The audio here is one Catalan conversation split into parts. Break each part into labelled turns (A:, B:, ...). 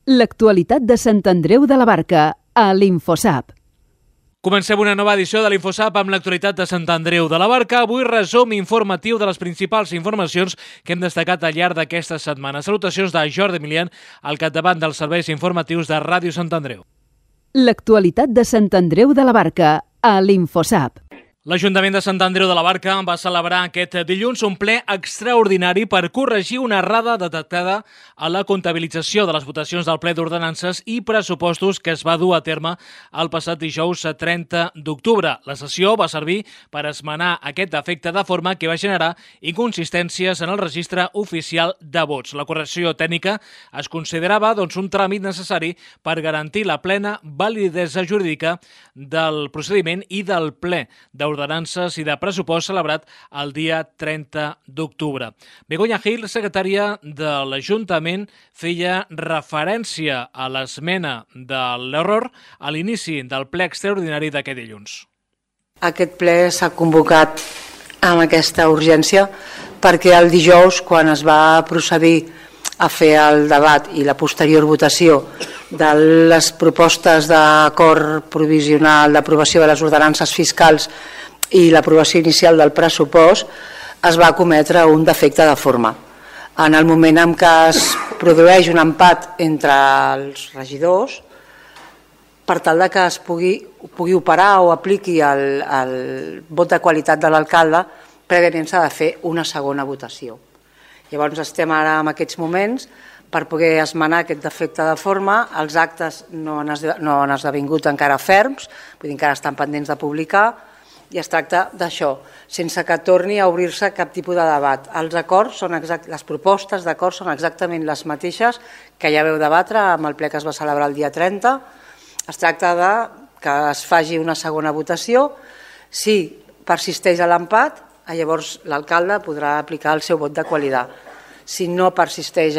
A: L'actualitat de Sant Andreu de la Barca, a l'Infosap.
B: Comencem una nova edició de l'Infosap amb l'actualitat de Sant Andreu de la Barca. Avui resum informatiu de les principals informacions que hem destacat al llarg d'aquesta setmana. Salutacions de Jordi Milian, al capdavant dels serveis informatius de Ràdio Sant Andreu.
A: L'actualitat de Sant Andreu de la Barca, a l'Infosap.
B: L'Ajuntament de Sant Andreu de la Barca va celebrar aquest dilluns un ple extraordinari per corregir una errada detectada a la comptabilització de les votacions del ple d'ordenances i pressupostos que es va dur a terme el passat dijous 30 d'octubre. La sessió va servir per esmenar aquest defecte de forma que va generar inconsistències en el registre oficial de vots. La correcció tècnica es considerava un tràmit necessari per garantir la plena validesa jurídica del procediment i del ple d'ordenances i de pressupost celebrat el dia 30 d'octubre. Begoña Gil, secretària de l'Ajuntament, feia referència a l'esmena de l'error a l'inici del ple extraordinari d'aquest dilluns.
C: Aquest ple s'ha convocat amb aquesta urgència perquè el dijous, quan es va procedir a fer el debat i la posterior votació de les propostes d'acord provisional d'aprovació de les ordenances fiscals i l'aprovació inicial del pressupost, es va cometre un defecte de forma. En el moment en què es produeix un empat entre els regidors, per tal de que es pugui operar o apliqui el vot de qualitat de l'alcalde, prèviament s'ha de fer una segona votació. Llavors estem ara en aquests moments per poder esmenar aquest defecte de forma. Els actes no han esdevingut encara ferms, vull dir, encara estan pendents de publicar, i es tracta d'això, sense que torni a obrir-se cap tipus de debat. Les propostes d'acord són exactament les mateixes que ja veu debatre amb el ple que es va celebrar el dia 30. Es tracta que es faci una segona votació. Si persisteix l'empat, llavors l'alcalde podrà aplicar el seu vot de qualitat. Si no persisteix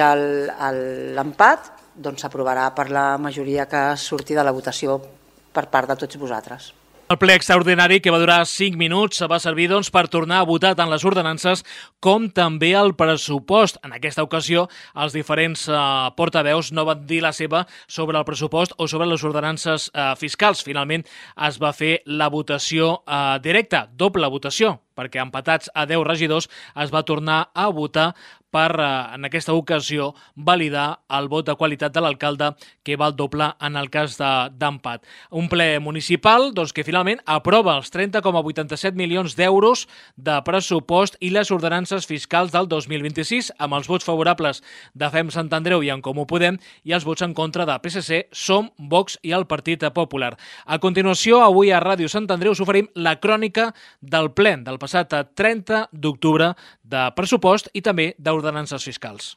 C: l'empat, doncs s'aprovarà per la majoria que surti de la votació per part de tots vosaltres.
B: El ple extraordinari, que va durar 5 minuts, va servir per tornar a votar tant les ordenances com també el pressupost. En aquesta ocasió, els diferents portaveus no van dir la seva sobre el pressupost o sobre les ordenances fiscals. Finalment, es va fer la votació directa, doble votació, perquè empatats a 10 regidors es va tornar a votar per, en aquesta ocasió, validar el vot de qualitat de l'alcalde, que val doble en el cas d'empat. Un ple municipal que finalment aprova els 30,87 milions d'euros de pressupost i les ordenances fiscals del 2026, amb els vots favorables de FEM Sant Andreu i en Comú Podem i els vots en contra de PSC, SOM, Vox i el Partit Popular. A continuació, avui a Ràdio Sant Andreu us oferim la crònica del ple del passat 30 d'octubre de pressupost i també d'ordenances fiscals.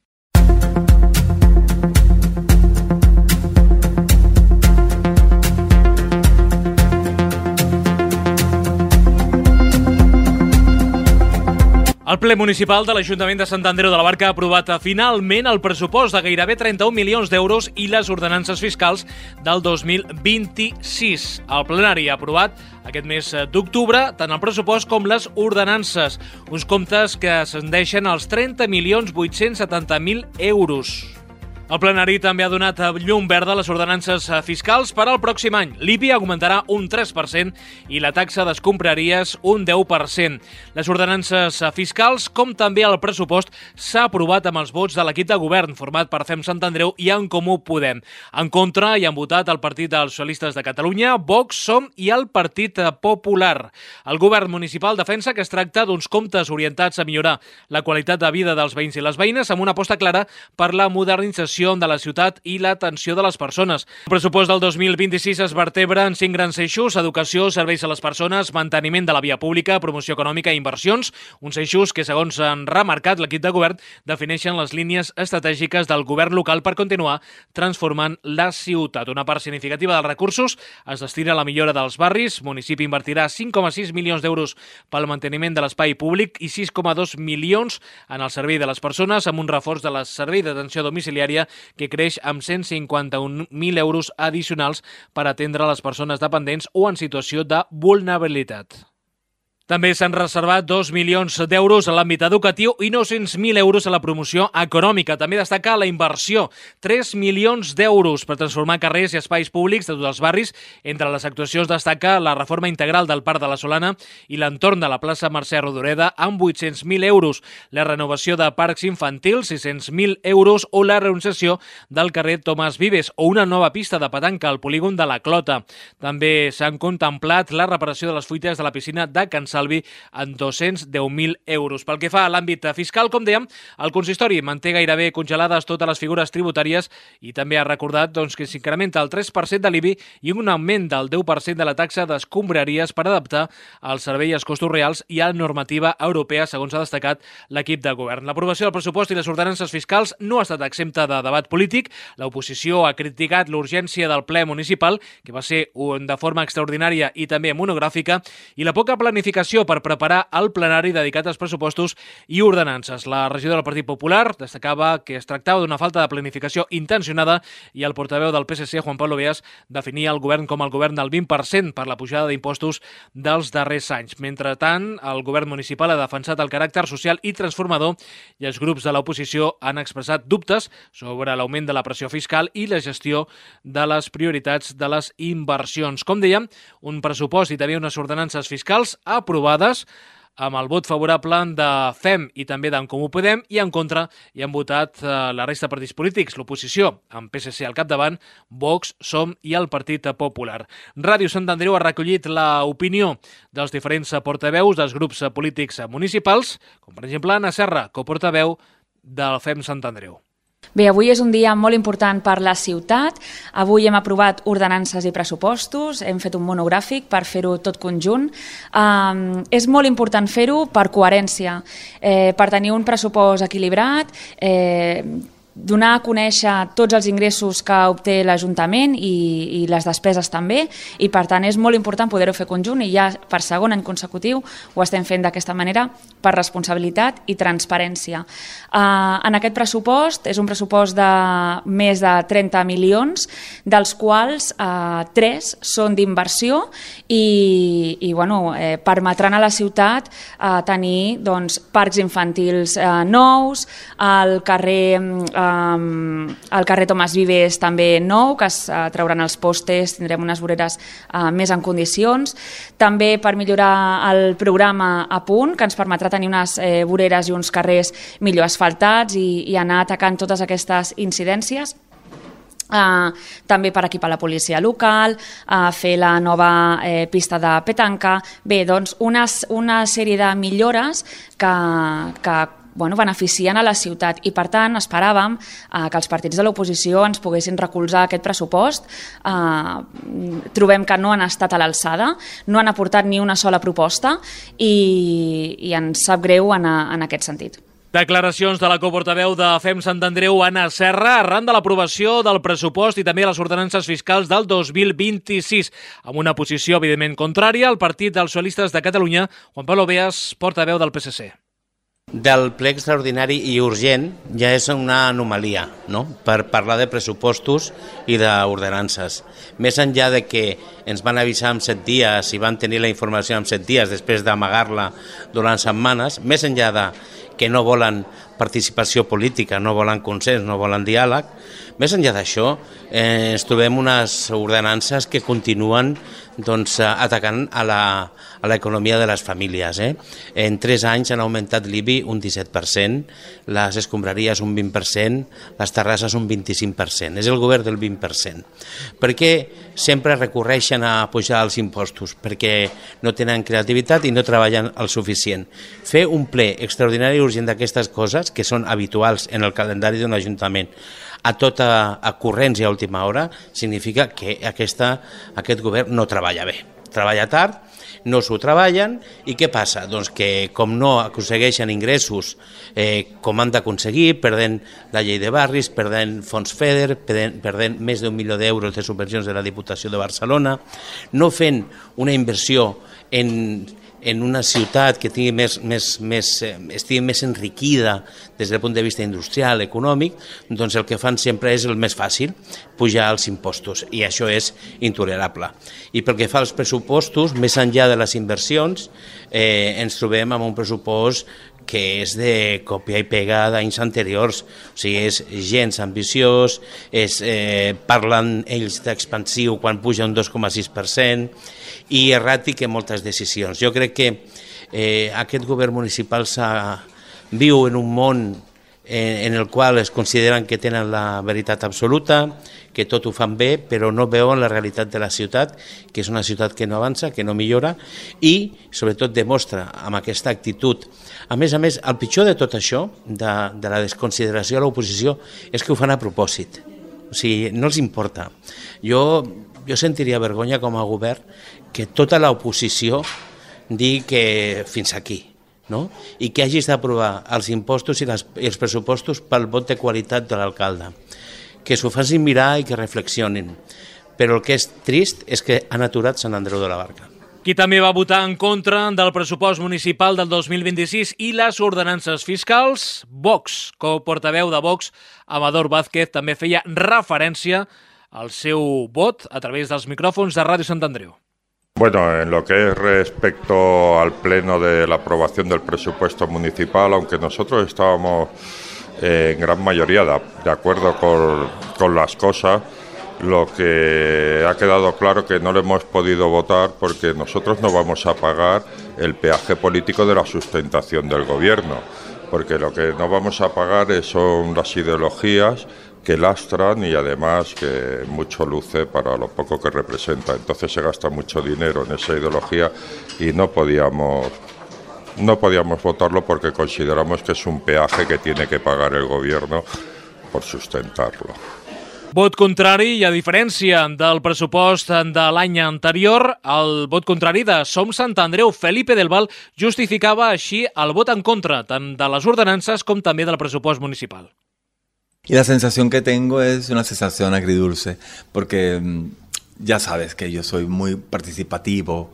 B: El ple municipal de l'Ajuntament de Sant Andreu de la Barca ha aprovat finalment el pressupost de gairebé 31 milions d'euros i les ordenances fiscals del 2026. El plenari ha aprovat aquest mes d'octubre tant el pressupost com les ordenances, uns comptes que ascendeixen als 30.870.000 euros. El plenari també ha donat llum verda a les ordenances fiscals per al pròxim any. L'IBI augmentarà un 3% i la taxa d'escombraries un 10%. Les ordenances fiscals, com també el pressupost, s'ha aprovat amb els vots de l'equip de govern format per FEM Sant Andreu i en Comú Podem. En contra hi han votat el Partit dels Socialistes de Catalunya, Vox, SOM i el Partit Popular. El govern municipal defensa que es tracta d'uns comptes orientats a millorar la qualitat de vida dels veïns i les veïnes amb una aposta clara per la modernització de la ciutat i l'atenció de les persones. El pressupost del 2026 es vertebra en 5 grans eixos: educació, serveis a les persones, manteniment de la via pública, promoció econòmica i inversions, uns eixos que, segons han remarcat l'equip de govern, defineixen les línies estratègiques del govern local per continuar transformant la ciutat. Una part significativa dels recursos es destina a la millora dels barris. El municipi invertirà 5,6 milions d'euros pel manteniment de l'espai públic i 6,2 milions en el servei de les persones, amb un reforç de la servei d'atenció domiciliària que creix amb 151.000 euros addicionals per atendre les persones dependents o en situació de vulnerabilitat. També s'han reservat 2 milions d'euros a l'àmbit educatiu i 900.000 euros a la promoció econòmica. També destaca la inversió, 3 milions d'euros per transformar carrers i espais públics de tots els barris. Entre les actuacions destaca la reforma integral del Parc de la Solana i l'entorn de la plaça Mercè Rodoreda amb 800.000 euros, la renovació de parcs infantils, 600.000 euros o la renovació del carrer Tomàs Vives o una nova pista de petanca al polígon de la Clota. També s'han contemplat la reparació de les fuites de la piscina de Can Salvi en 210.000 euros. Pel que fa a l'àmbit fiscal, com dèiem, el consistori manté gairebé congelades totes les figures tributàries i també ha recordat que s'incrementa el 3% de l'IBI i un augment del 10% de la taxa d'escombraries per adaptar el servei als costos reals i a la normativa europea, segons ha destacat l'equip de govern. L'aprovació del pressupost i les ordenances fiscals no ha estat exempta de debat polític. L'oposició ha criticat l'urgència del ple municipal, que va ser de forma extraordinària i també monogràfica, i la poca planificació per preparar el plenari dedicat als pressupostos i ordenances. La regidora del Partit Popular destacava que es tractava d'una falta de planificació intencionada i el portaveu del PSC, Juan Pablo Beas, definia el govern com el govern del 20% per la pujada d'impostos dels darrers anys. Mentrestant, el govern municipal ha defensat el caràcter social i transformador i els grups de l'oposició han expressat dubtes sobre l'augment de la pressió fiscal i la gestió de les prioritats de les inversions. Com dèiem, un pressupost i també unes ordenances fiscals aprovades amb el vot favorable de FEM i també d'en Comú Podem, i en contra hi han votat la resta de partits polítics, l'oposició, amb PSC al capdavant, Vox, SOM i el Partit Popular. Ràdio Sant Andreu ha recollit l'opinió dels diferents portaveus dels grups polítics municipals, com per exemple Anna Serra, coportaveu del FEM Sant Andreu.
D: Bé, avui és un dia molt important per la ciutat. Avui hem aprovat ordenances i pressupostos, hem fet un monogràfic per fer-ho tot conjunt. És molt important fer-ho per coherència, per tenir un pressupost equilibrat, donar a conèixer tots els ingressos que obté l'Ajuntament i les despeses també, i per tant és molt important poder-ho fer conjunt, i ja per segon any consecutiu ho estem fent d'aquesta manera per responsabilitat i transparència. En aquest pressupost és un pressupost de més de 30 milions, dels quals 3 són d'inversió i permetran a la ciutat tenir parcs infantils nous, al carrer Tomàs Vives també nou, que es trauran els postes, tindrem unes voreres més en condicions. També per millorar el programa A Punt, que ens permetrà tenir unes voreres i uns carrers millor asfaltats i anar atacant totes aquestes incidències. També per equipar la policia local, fer la nova pista de petanca. Bé, doncs una sèrie de millores que beneficien a la ciutat, i per tant esperàvem que els partits de l'oposició ens poguessin recolzar aquest pressupost. Trobem que no han estat a l'alçada, no han aportat ni una sola proposta i ens sap greu en aquest sentit.
B: Declaracions de la coportaveu de FEM Sant Andreu, Anna Serra, arran de l'aprovació del pressupost i també les ordenances fiscals del 2026. Amb una posició evidentment contrària, el Partit dels Socialistes de Catalunya, Juan Pablo Beas, portaveu del PSC.
E: Del ple extraordinari i urgent ja és una anomalia, no?, per parlar de pressupostos i d'ordenances. Més enllà de que ens van avisar en 7 dies i van tenir la informació en 7 dies després d'amagar-la durant setmanes, més enllà de que no volen participació política, no volen consens, no volen diàleg, més enllà d'això ens trobem unes ordenances que continuen atacant a l'economia de les famílies. En 3 anys han augmentat l'IBI un 17%, les escombraries un 20%, les terrasses un 25%. És el govern del 20%. Per què sempre recorreixen a pujar els impostos? Perquè no tenen creativitat i no treballen el suficient. Fer un ple extraordinari i urgent d'aquestes coses, que són habituals en el calendari d'un ajuntament, a tota corrents i a última hora, significa que aquest govern no treballa bé. Treballa tard, no s'ho treballen, i què passa? Doncs que com no aconsegueixen ingressos com han d'aconseguir, perdent la llei de barris, perdent fons FEDER, perdent més d'1 milió d'euros de subvencions de la Diputació de Barcelona, no fent una inversió en en una ciutat que tingui estigui més enriquida des del punt de vista industrial, econòmic, doncs el que fan sempre és el més fàcil, pujar els impostos, i això és intolerable. I pel que fa als pressupostos, més enllà de les inversions, ens trobem amb un pressupost que és de còpia i pega d'anys anteriors, o sigui, és gens ambiciós, parlen ells d'expansiu quan puja un 2,6% i erràtic en moltes decisions. Jo crec que aquest govern municipal viu en un món en el qual es consideren que tenen la veritat absoluta, que tot ho fan bé, però no veuen la realitat de la ciutat, que és una ciutat que no avança, que no millora, i sobretot demostra amb aquesta actitud. A més, el pitjor de tot això, de la desconsideració a l'oposició, és que ho fan a propòsit. O sigui, no els importa. Jo sentiria vergonya com a govern que tota l'oposició digui que fins aquí, no? I que hagis d'aprovar els impostos i els pressupostos pel vot de qualitat de l'alcalde. Que s'ho facin mirar i que reflexionin. Però el que és trist és que han aturat Sant Andreu de la Barca.
B: Qui també va votar en contra del pressupost municipal del 2026 i les ordenances fiscals? Vox. Com a portaveu de Vox, Amador Vázquez també feia referència al seu vot a través dels micròfons de Ràdio Sant Andreu.
F: Bueno, en lo que es respecto al pleno de la aprobación del presupuesto municipal, aunque nosotros estábamos en gran mayoría de acuerdo con las cosas, lo que ha quedado claro que no lo hemos podido votar porque nosotros no vamos a pagar el peaje político de la sustentación del gobierno, porque lo que no vamos a pagar son las ideologías que lastran y además que mucho luce para lo poco que representa. Entonces se gasta mucho dinero en esa ideología y no podíamos votarlo porque consideramos que es un peaje que tiene que pagar el gobierno por sustentarlo.
B: Vot contrari, i a diferència del pressupost de l'any anterior, el vot contrari de Som Sant Andreu, Felipe del Val, justificava així el vot en contra, tant de les ordenances com també del pressupost municipal.
G: Y la sensación que tengo es una sensación agridulce, porque ya sabes que yo soy muy participativo,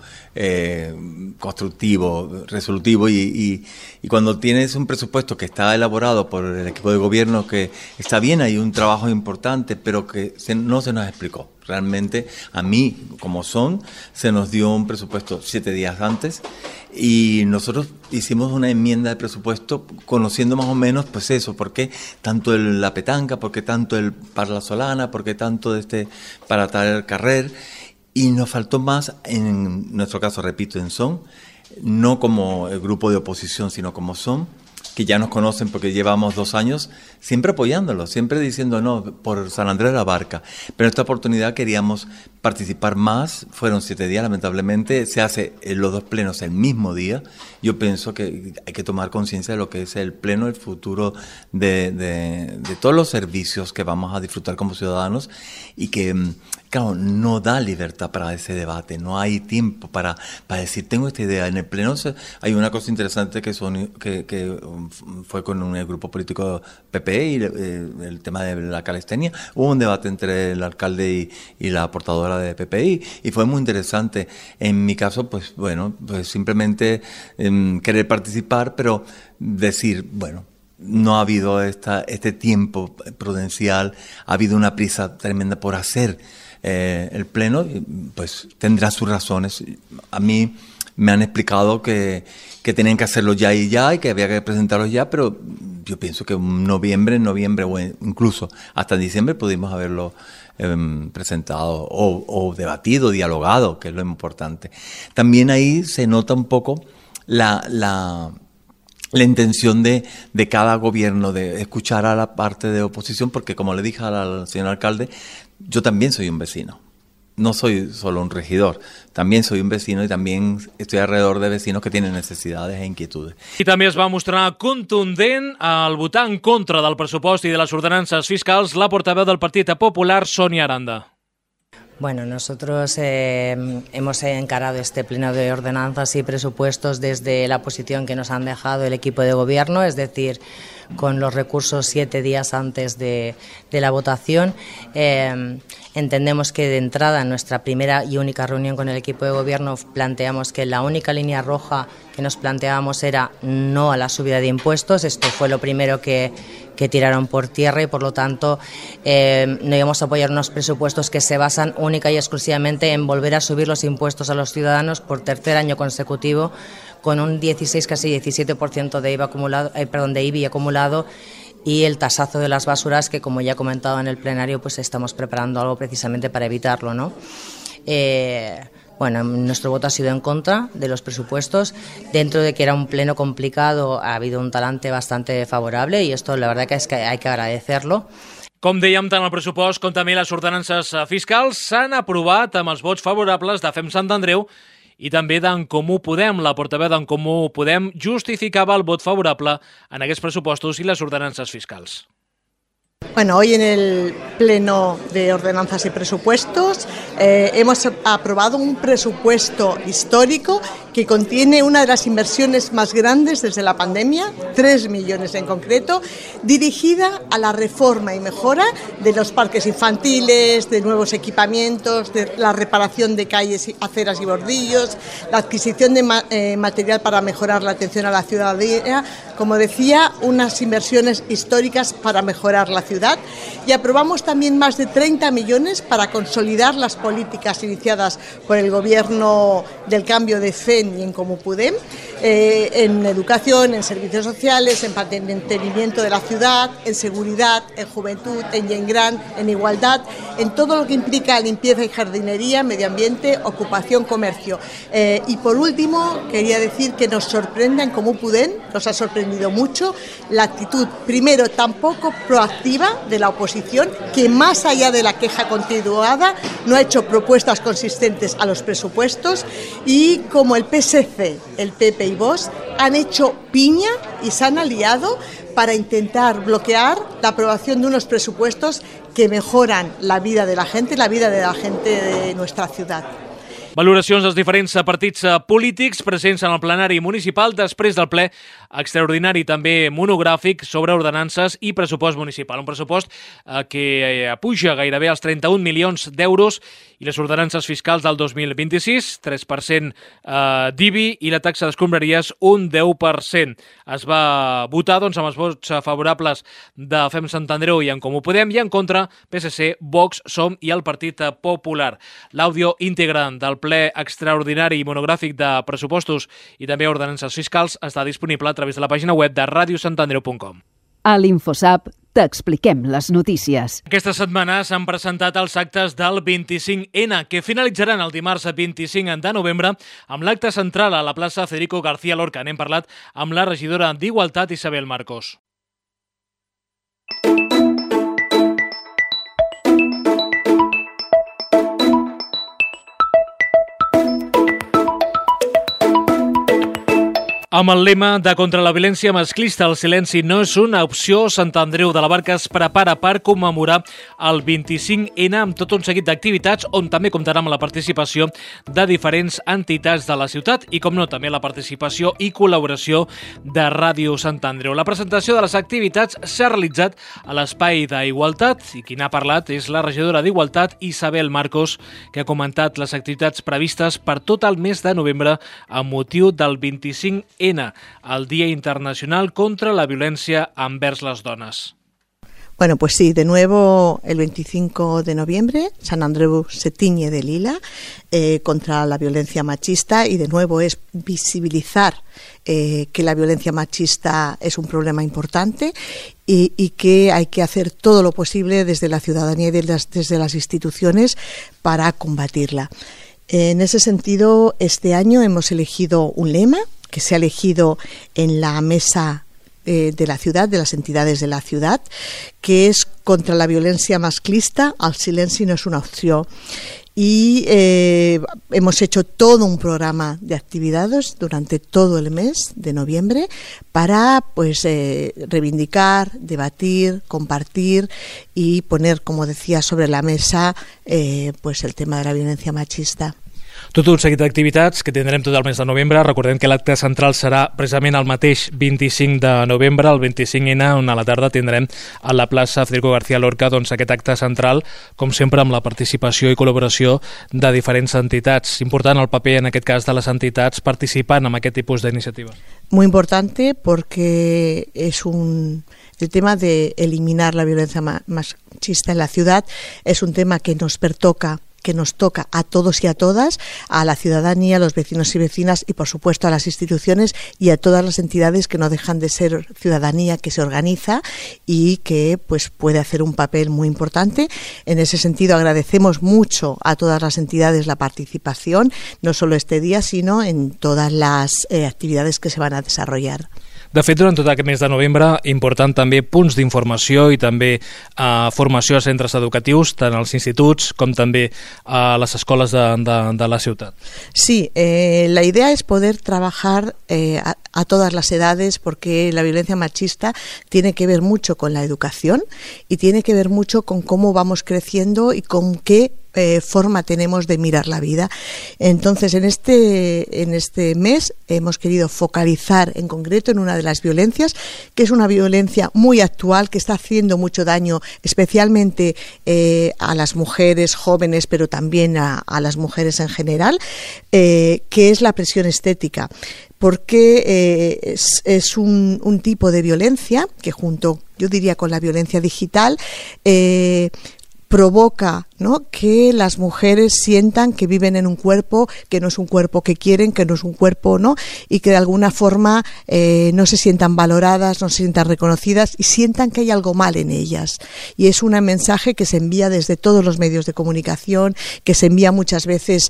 G: constructivo, resolutivo y cuando tienes un presupuesto que está elaborado por el equipo de gobierno, que está bien, hay un trabajo importante, pero que no se nos explicó. Realmente a mí, como se nos dio un presupuesto 7 días antes y nosotros hicimos una enmienda de presupuesto conociendo más o menos pues eso, por qué tanto la petanca, por qué tanto el para la Solana, por qué tanto para tal carrer, y nos faltó más, en nuestro caso, repito, en Son, no como el grupo de oposición, sino como Son, que ya nos conocen porque llevamos 2 años siempre apoyándolo, siempre diciendo no, por San Andreu de la Barca. Pero esta oportunidad queríamos participar más, fueron 7 días, lamentablemente, se hace los 2 plenos el mismo día. Yo pienso que hay que tomar conciencia de lo que es el pleno, el futuro de todos los servicios que vamos a disfrutar como ciudadanos y que, claro, no da libertad para ese debate, no hay tiempo para decir, tengo esta idea. En el pleno hay una cosa interesante que fue con el grupo político PP y el tema de la calistenia. Hubo un debate entre el alcalde y la portadora de PPI y fue muy interesante. En mi caso, pues bueno, pues simplemente querer participar, pero decir, bueno, no ha habido este tiempo prudencial, ha habido una prisa tremenda por hacer el pleno, pues tendrá sus razones. A mí me han explicado que tenían que hacerlo ya y que había que presentarlo ya, pero yo pienso que en noviembre o incluso hasta diciembre pudimos haberlo presentado o debatido, dialogado, que es lo importante. También ahí se nota un poco la intención de cada gobierno de escuchar a la parte de oposición, porque como le dije al señor alcalde, yo también soy un vecino. No soy solo un regidor, también soy un vecino y también estoy alrededor de vecinos que tienen necesidades e inquietudes.
B: I també es va mostrar contundent al votar en contra del pressupost i de les ordenances fiscals la portaveu del Partit Popular, Sonia Aranda.
H: Bueno, nosotros hemos encarado este pleno de ordenanzas y presupuestos desde la posición que nos han dejado el equipo de gobierno, es decir, con los recursos 7 días antes de la votación. Entendemos que de entrada en nuestra primera y única reunión con el equipo de gobierno planteamos que la única línea roja que nos planteábamos era no a la subida de impuestos. Esto fue lo primero que tiraron por tierra y por lo tanto no íbamos a apoyar unos presupuestos que se basan única y exclusivamente en volver a subir los impuestos a los ciudadanos por tercer año consecutivo, con un 16, casi 17% de IBI acumulado, y el tasazo de las basuras, que como ya he comentado en el plenario, pues estamos preparando algo precisamente para evitarlo, ¿no? Bueno, nuestro voto ha sido en contra de los presupuestos. Dentro de que era un pleno complicado, ha habido un talante bastante favorable y esto la verdad que es que hay que agradecerlo.
B: Com dèiem, tant el pressupost com també les ordenances fiscals s'han aprovat amb els vots favorables de FEM Sant Andreu i també d'en Comú Podem. La portaveu d'en Comú Podem justificava el vot favorable en aquests pressupostos i les ordenances fiscals.
I: Bueno, hoy en el Pleno de Ordenanzas y Presupuestos hemos aprobado un presupuesto histórico que contiene una de las inversiones más grandes desde la pandemia, 3 millones en concreto, dirigida a la reforma y mejora de los parques infantiles, de nuevos equipamientos, de la reparación de calles, aceras y bordillos, la adquisición de material para mejorar la atención a la ciudadanía, como decía, unas inversiones históricas para mejorar la ciudad, y aprobamos también más de 30 millones para consolidar las políticas iniciadas por el Gobierno del cambio de FEM y en Comú Podem, en educación, en servicios sociales, en mantenimiento de la ciudad, en seguridad, en juventud, en Gent-Gran, en igualdad, en todo lo que implica limpieza y jardinería, medio ambiente, ocupación, comercio. Y por último, quería decir que nos sorprende en Comú Podem, nos ha sorprendido mucho la actitud, primero, tan poco proactiva de la oposición, que más allá de la queja continuada no ha hecho propuestas consistentes a los presupuestos, y como el PSC, el PP y Vox han hecho piña y se han aliado para intentar bloquear la aprobación de unos presupuestos que mejoran la vida de la gente de nuestra ciudad.
B: Valoracions dels diferents partits polítics presents en el plenari municipal després del ple extraordinari també monogràfic sobre ordenances i pressupost municipal. Un pressupost que puja gairebé als 31 milions d'euros i les ordenances fiscals del 2026, 3% d'IBI i la taxa d'escombraries un 10%. Es va votar amb els vots favorables de FEM Sant Andreu i en Comú Podem i en contra PSC, Vox, SOM i el Partit Popular. L'àudio íntegre del ple extraordinari i monogràfic de pressupostos i també ordenances fiscals està disponible a través de la pàgina web de radiosantandreu.com.
A: A l'InfoSap t'expliquem les notícies.
B: Aquesta setmana s'han presentat els actes del 25N, que finalitzaran el dimarts 25 de novembre amb l'acte central a la plaça Federico García Lorca. N'hem parlat amb la regidora d'Igualtat, Isabel Marcos. Amb el lema de contra la violència masclista, el silenci no és una opció, Sant Andreu de la Barca es prepara per commemorar el 25N amb tot un seguit d'activitats on també comptarà amb la participació de diferents entitats de la ciutat i, com no, també la participació i col·laboració de Ràdio Sant Andreu. La presentació de les activitats s'ha realitzat a l'Espai d'Igualtat i qui n'ha parlat és la regidora d'Igualtat, Isabel Marcos, que ha comentat les activitats previstes per tot el mes de novembre amb motiu del 25N, el Día Internacional contra la Violencia envers les dones.
I: Bueno, pues sí, de nuevo el 25 de noviembre Sant Andreu se tiñe de lila contra la violencia machista y de nuevo es visibilizar que la violencia machista es un problema importante y que hay que hacer todo lo posible desde la ciudadanía y desde las instituciones para combatirla. En ese sentido, este año hemos elegido un lema que se ha elegido en la mesa de la ciudad, de las entidades de la ciudad, que es contra la violencia masclista, el silenci no es una opció. Y hemos hecho todo un programa de actividades durante todo el mes de noviembre para reivindicar, debatir, compartir y poner, como decía, sobre la mesa el tema de la violencia machista.
B: Tot un seguit d'activitats que tindrem tot el mes de novembre. Recordem que l'acte central serà precisament el mateix 25 de novembre, el 25N, on a la tarda tindrem a la plaça Federico García Lorca aquest acte central, com sempre amb la participació i col·laboració de diferents entitats. Important el paper, en aquest cas, de les entitats participant en aquest tipus d'iniciatives.
I: Muy importante porque el tema de eliminar la violencia machista en la ciudad es un tema que nos toca a todos y a todas, a la ciudadanía, a los vecinos y vecinas y por supuesto a las instituciones y a todas las entidades que no dejan de ser ciudadanía que se organiza y que pues puede hacer un papel muy importante. En ese sentido agradecemos mucho a todas las entidades la participación, no solo este día sino en todas las actividades que se van a desarrollar.
B: De fet, durant tot aquest mes de novembre, important també punts d'informació i també formació a centres educatius, tant als instituts com també a les escoles de la ciutat.
I: Sí, la idea es poder trabajar a todas las edades porque la violencia machista tiene que ver mucho con la educación y tiene que ver mucho con cómo vamos creciendo y con qué forma tenemos de mirar la vida. Entonces, en este mes hemos querido focalizar en concreto en una de las violencias, que es una violencia muy actual, que está haciendo mucho daño, especialmente a las mujeres jóvenes, pero también a las mujeres en general, que es la presión estética. Porque es un tipo de violencia que junto, yo diría, con la violencia digital, provoca, ¿no?, que las mujeres sientan que viven en un cuerpo que no es un cuerpo que quieren, que no es un cuerpo, ¿no?, y que de alguna forma no se sientan valoradas, no se sientan reconocidas y sientan que hay algo mal en ellas. Y es un mensaje que se envía desde todos los medios de comunicación, que se envía muchas veces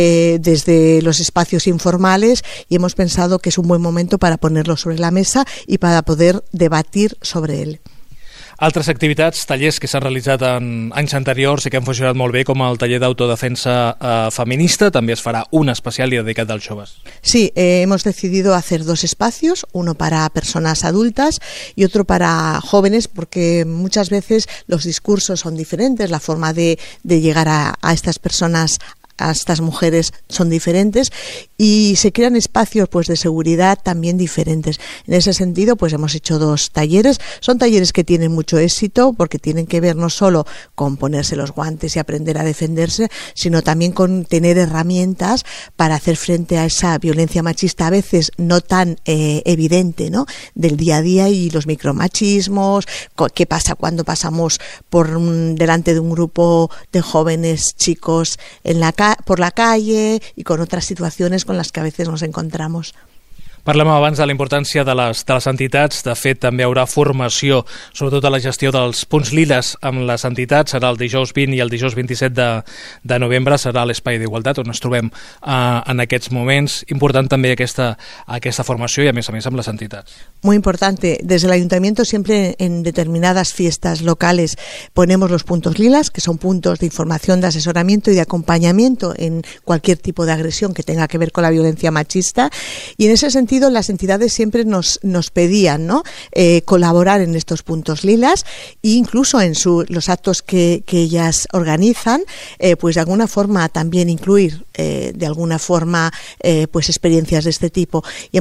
I: desde los espacios informales y hemos pensado que es un buen momento para ponerlo sobre la mesa y para poder debatir sobre él.
B: Altres activitats, tallers que s'han realitzat en anys anteriors i que han funcionat molt bé, com el taller d'autodefensa feminista, també es farà un especial i dedicat als joves.
I: Sí, hemos decidido hacer 2 espacios, uno para personas adultas y otro para jóvenes, porque muchas veces los discursos son diferentes, la forma de llegar a estas personas, a estas mujeres, son diferentes y se crean espacios pues de seguridad también diferentes. En ese sentido pues hemos hecho 2 talleres. Son talleres que tienen mucho éxito porque tienen que ver no solo con ponerse los guantes y aprender a defenderse, sino también con tener herramientas para hacer frente a esa violencia machista a veces no tan evidente, ¿no?, del día a día y los micromachismos, qué pasa cuando pasamos por delante de un grupo de jóvenes chicos por la calle y con otras situaciones con las que a veces nos encontramos.
B: Parlem abans de la importància de les entitats. De fet, també hi haurà formació, sobretot a la gestió dels punts liles amb les entitats. Serà el dijous 20 i el dijous 27 de novembre. Serà l'Espai d'Igualtat, on ens trobem en aquests moments. Important també aquesta formació i, a més amb les entitats.
I: Muy importante. Desde el Ayuntamiento siempre en determinadas fiestas locales ponemos los puntos lilas, que son puntos de información, de asesoramiento y de acompañamiento en cualquier tipo de agresión que tenga que ver con la violencia machista. Y en ese sentido las entidades siempre nos pedían, ¿no?, colaborar en estos puntos lilas e incluso en los actos que ellas organizan, pues de alguna forma también incluir de alguna forma pues experiencias de este tipo.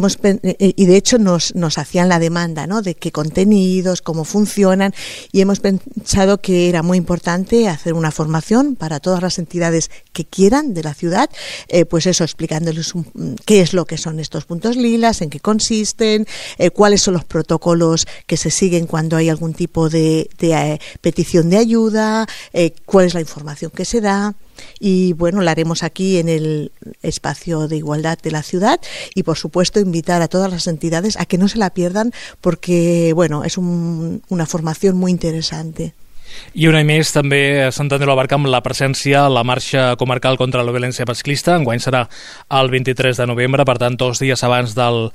I: Y de hecho nos hacían la demanda, ¿no?, de qué contenidos, cómo funcionan, y hemos pensado que era muy importante hacer una formación para todas las entidades que quieran de la ciudad, pues eso, explicándoles qué es lo que son estos puntos lilas, en qué consisten, cuáles son los protocolos que se siguen cuando hay algún tipo de petición de ayuda, cuál es la información que se da. Y bueno, lo haremos aquí en el espacio de igualdad de la ciudad y por supuesto invitar a todas las entidades a que no se la pierdan porque bueno, es una formación muy interesante.
B: I un any més també a Sant Andreu de la Barca amb la presència a la marxa comarcal contra la violència masclista. Enguany serà el 23 de novembre, per tant 2 dies abans del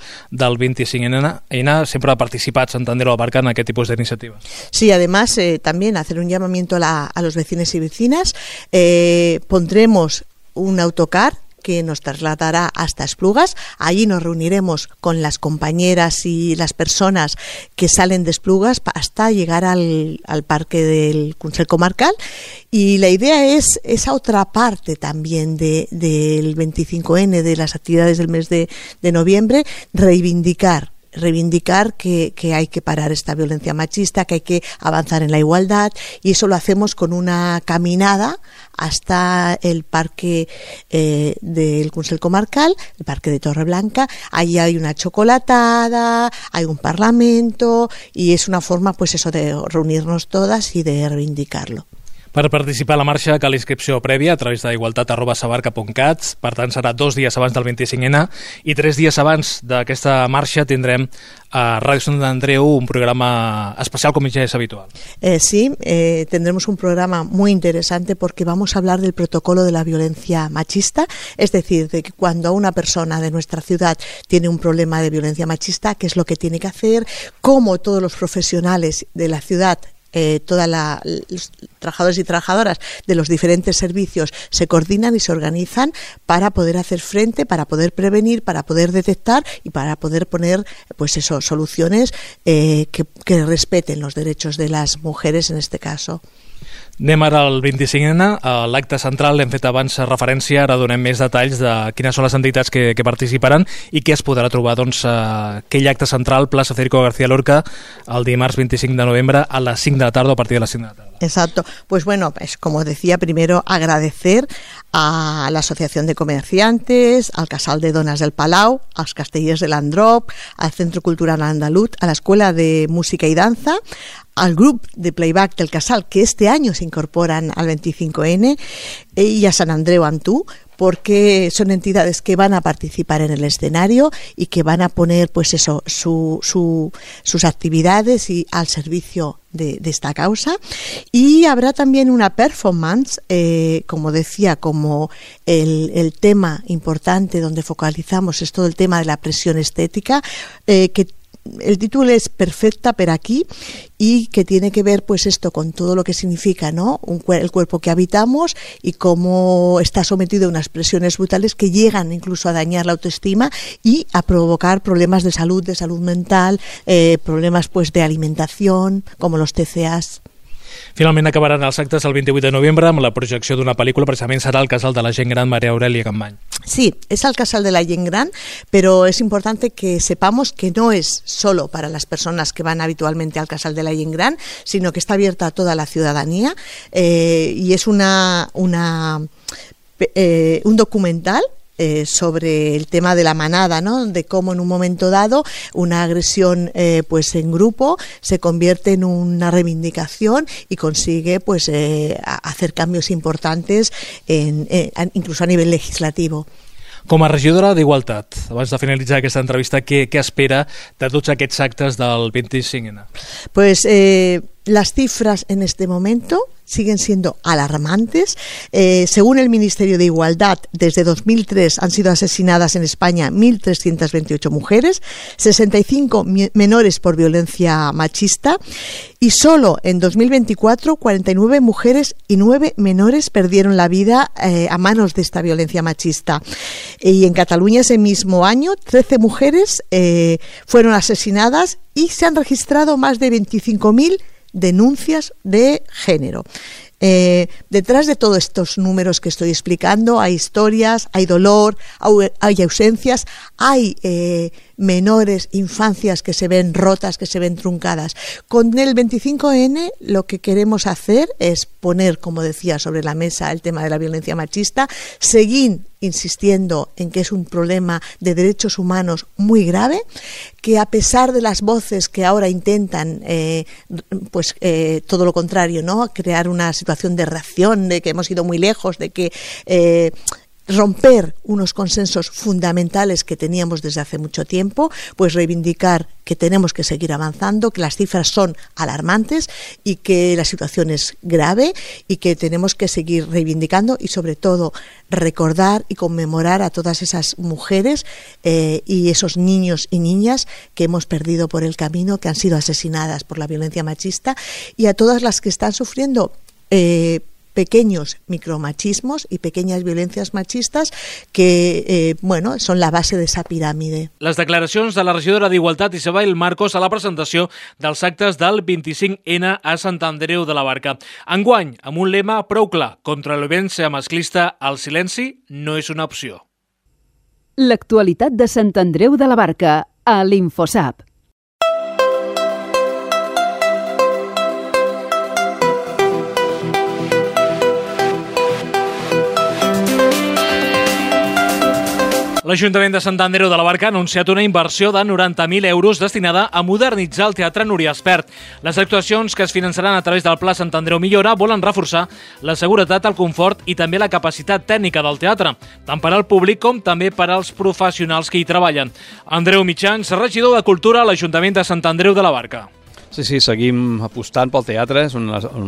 B: 25N. Sempre ha participat Sant Andreu de la Barca en aquest tipus d'iniciatives.
I: Sí, además también hacer un llamamiento a los vecinos y vecinas. Pondremos un autocar que nos trasladará hasta Esplugas. Allí nos reuniremos con las compañeras y las personas que salen de Esplugas hasta llegar al parque del Consell Comarcal, y la idea es esa otra parte también del 25N, de las actividades del mes de noviembre, reivindicar que hay que parar esta violencia machista, que hay que avanzar en la igualdad, y eso lo hacemos con una caminada hasta el parque del Consell Comarcal, el parque de Torreblanca. Allí hay una chocolatada, hay un parlamento, y es una forma, pues eso, de reunirnos todas y de reivindicarlo.
B: Per participar a la marxa cal inscripció prèvia a través d'igualtat@sabarca.cat. Per tant, serà 2 dies abans del 25N, i 3 dies abans d'aquesta marxa tindrem a Ràdio Sant Andreu un programa especial, como ya es habitual.
I: Sí, tendremos un programa muy interesante porque vamos a hablar del protocolo de la violencia machista, es decir, de que cuando una persona de nuestra ciudad tiene un problema de violencia machista, qué es lo que tiene que hacer, cómo todos los profesionales de la ciudad, los trabajadores y trabajadoras de los diferentes servicios se coordinan y se organizan para poder hacer frente, para poder prevenir, para poder detectar y para poder poner, pues eso, soluciones que respeten los derechos de las mujeres en este caso.
B: Anem ara al 25N, a l'acte central. Hem fet abans referència, ara donem més detalls de quines són les entitats que participaran i què es podrà trobar, doncs, aquell acte central, plaça Federico García Lorca, el dimarts 25 de novembre a les 5 de la tarda, a partir de las 5 de la tarde.
I: Exacto. Pues bueno, pues como decía, primero agradecer a la Asociación de Comerciantes, al Casal de Donas del Palau, als Castellers de l'Androp, al Centro Cultural Andaluz, a la Escuela de Música y Danza, al grupo de playback del Casal, que este año se incorporan al 25N, y a Sant Andreu amb tu, porque son entidades que van a participar en el escenario y que van a poner, pues eso, sus actividades y al servicio de esta causa. Y habrá también una performance, como decía, como el tema importante donde focalizamos es todo el tema de la presión estética, que el título es Perfecta per aquí, y que tiene que ver, pues esto, con todo lo que significa, ¿no? El cuerpo que habitamos y cómo está sometido a unas presiones brutales que llegan incluso a dañar la autoestima y a provocar problemas de salud mental, problemas pues de alimentación, como los TCAs.
B: Finalment acabaran els actes el 28 de novembre amb la projecció d'una pel·lícula, precisament serà el Casal de la Gent Gran María Aurelia Campmany.
I: Sí, es al Casal de la Gent Gran, pero es importante que sepamos que no es solo para las personas que van habitualmente al Casal de la Gent Gran, sino que está abierta a toda la ciudadanía, y es un documental sobre el tema de la manada, ¿no? De cómo en un momento dado una agresión pues en grupo se convierte en una reivindicación y consigue pues hacer cambios importantes incluso a nivel legislativo.
B: Com a regidora d'Igualtat, abans de finalitzar aquesta entrevista, què espera de tots aquests actes del 25N?
I: Pues las cifras en este momento siguen siendo alarmantes. Según el Ministerio de Igualdad, desde 2003 han sido asesinadas en España 1.328 mujeres, 65 menores por violencia machista, y solo en 2024 49 mujeres y 9 menores perdieron la vida a manos de esta violencia machista. Y en Cataluña ese mismo año 13 mujeres fueron asesinadas y se han registrado más de 25.000 denuncias de género. Detrás de todos estos números que estoy explicando hay historias, hay dolor, hay ausencias, hay menores, infancias que se ven rotas, que se ven truncadas. Con el 25N lo que queremos hacer es poner, como decía, sobre la mesa el tema de la violencia machista, seguir insistiendo en que es un problema de derechos humanos muy grave, que a pesar de las voces que ahora intentan todo lo contrario, ¿no? Crear una situación de reacción, de que hemos ido muy lejos, de que romper unos consensos fundamentales que teníamos desde hace mucho tiempo, pues reivindicar que tenemos que seguir avanzando, que las cifras son alarmantes y que la situación es grave y que tenemos que seguir reivindicando y sobre todo recordar y conmemorar a todas esas mujeres y esos niños y niñas que hemos perdido por el camino, que han sido asesinadas por la violencia machista, y a todas las que están sufriendo pequeños micromachismos y pequeñas violencias machistas que son la base de esa pirámide.
B: Les declaracions de la regidora d'Igualtat Isabel Marcos a la presentació dels actes del 25N a Sant Andreu de la Barca. Enguany, amb un lema prou clar: contra la violència masclista, el silenci no és una opció.
A: L'actualitat de Sant Andreu de la Barca, a l'Infosap.
B: L'Ajuntament de Sant Andreu de la Barca ha anunciat una inversió de 90.000 euros destinada a modernitzar el Teatre Núria Espert. Les actuacions que es finançaran a través del Pla Sant Andreu Millora volen reforçar la seguretat, el confort i també la capacitat tècnica del teatre, tant per al públic com també per als professionals que hi treballen. Andreu Mitjans, regidor de Cultura a l'Ajuntament de Sant Andreu de la Barca.
J: Sí, seguim apostant pel teatre, és un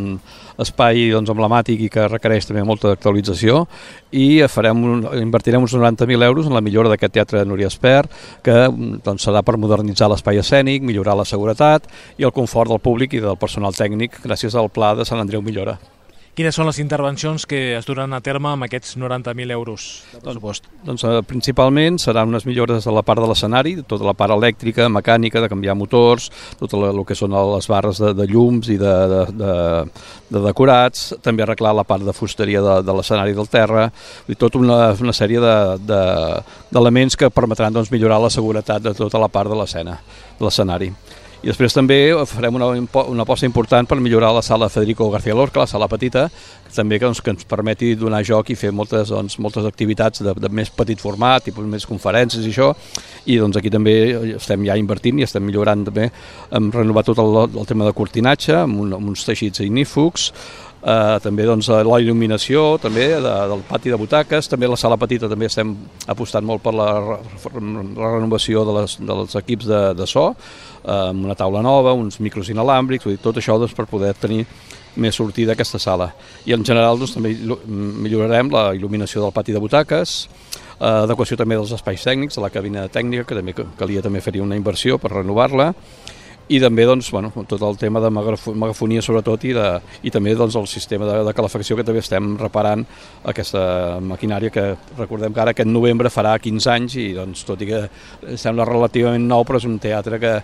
J: espai emblemàtic i que requereix també molta actualització i invertirem uns 90.000 euros en la millora d'aquest Teatre Núria Espert, que serà per modernitzar l'espai escènic, millorar la seguretat i el confort del públic i del personal tècnic gràcies al Pla de Sant Andreu Millora.
B: Quines són les intervencions que es duran a terme amb aquests 90.000 euros de pressupost?
J: Principalment seran unes millores a la part de l'escenari, tota la part elèctrica, mecànica, de canviar motors, tot el que són les barres de llums i de decorats, també arreglar la part de fusteria de l'escenari del terra, i tota una sèrie d'elements que permetran millorar la seguretat de tota la part de l'escena, de l'escenari. I després també farem una aposta important per millorar la sala Federico García Lorca, la sala petita, també que ens permeti donar joc i fer moltes activitats de més petit format, tipus més conferències i això, i aquí també estem ja invertint i estem millorant també, hem renovat tot el tema de cortinatge, amb uns teixits ignífugs, també la il·luminació també del pati de butaques, també la sala petita també estem apostant molt per la renovació dels equips de so, amb una taula nova, uns micros inalàmbrics, tot això per poder tenir més sortida aquesta sala. I en general també millorarem la il·luminació del pati de butaques, adequació també dels espais tècnics, de la cabina tècnica, que també calia fer-hi una inversió per renovar-la, i també tot el tema de megafonia sobretot i també el sistema de calefacció, que també estem reparant aquesta maquinària que recordem que ara aquest novembre farà 15 anys i tot i que sembla relativament nou, però és un teatre que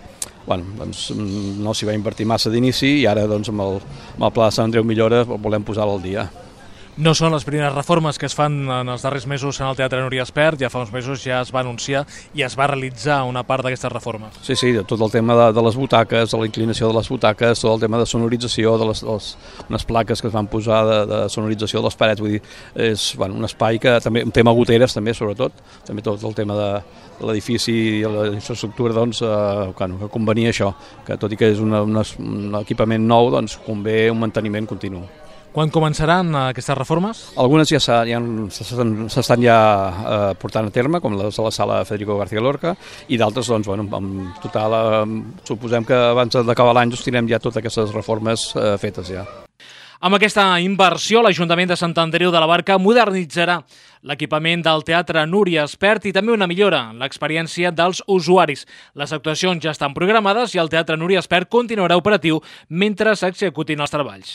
J: no s'hi va invertir massa d'inici i ara amb el Pla de Sant Andreu Millora volem posar-lo al dia.
B: No són les primeres reformes que es fan en els darrers mesos en el Teatre Núria Espert, ja fa uns mesos ja es va anunciar i es va realitzar una part d'aquestes reformes.
J: Sí, tot el tema de les butaques, de la inclinació de les butaques, tot el tema de sonorització, de unes plaques que es van posar de sonorització de les parets, vull dir, és un espai que també, un tema goteres també sobretot, també tot el tema de l'edifici i la infraestructura, que convenia això, que tot i que és un equipament nou, convé un manteniment continu.
B: Quan començaran aquestes reformes?
J: Algunes ja s'estan portant a terme, com les de la sala Federico García Lorca, i d'altres, en total, suposem que abans d'acabar l'any tindrem ja totes aquestes reformes fetes ja.
B: Amb aquesta inversió, l'Ajuntament de Sant Andreu de la Barca modernitzarà l'equipament del Teatre Núria Espert i també una millora en l'experiència dels usuaris. Les actuacions ja estan programades i el Teatre Núria Espert continuarà operatiu mentre s'executin els treballs.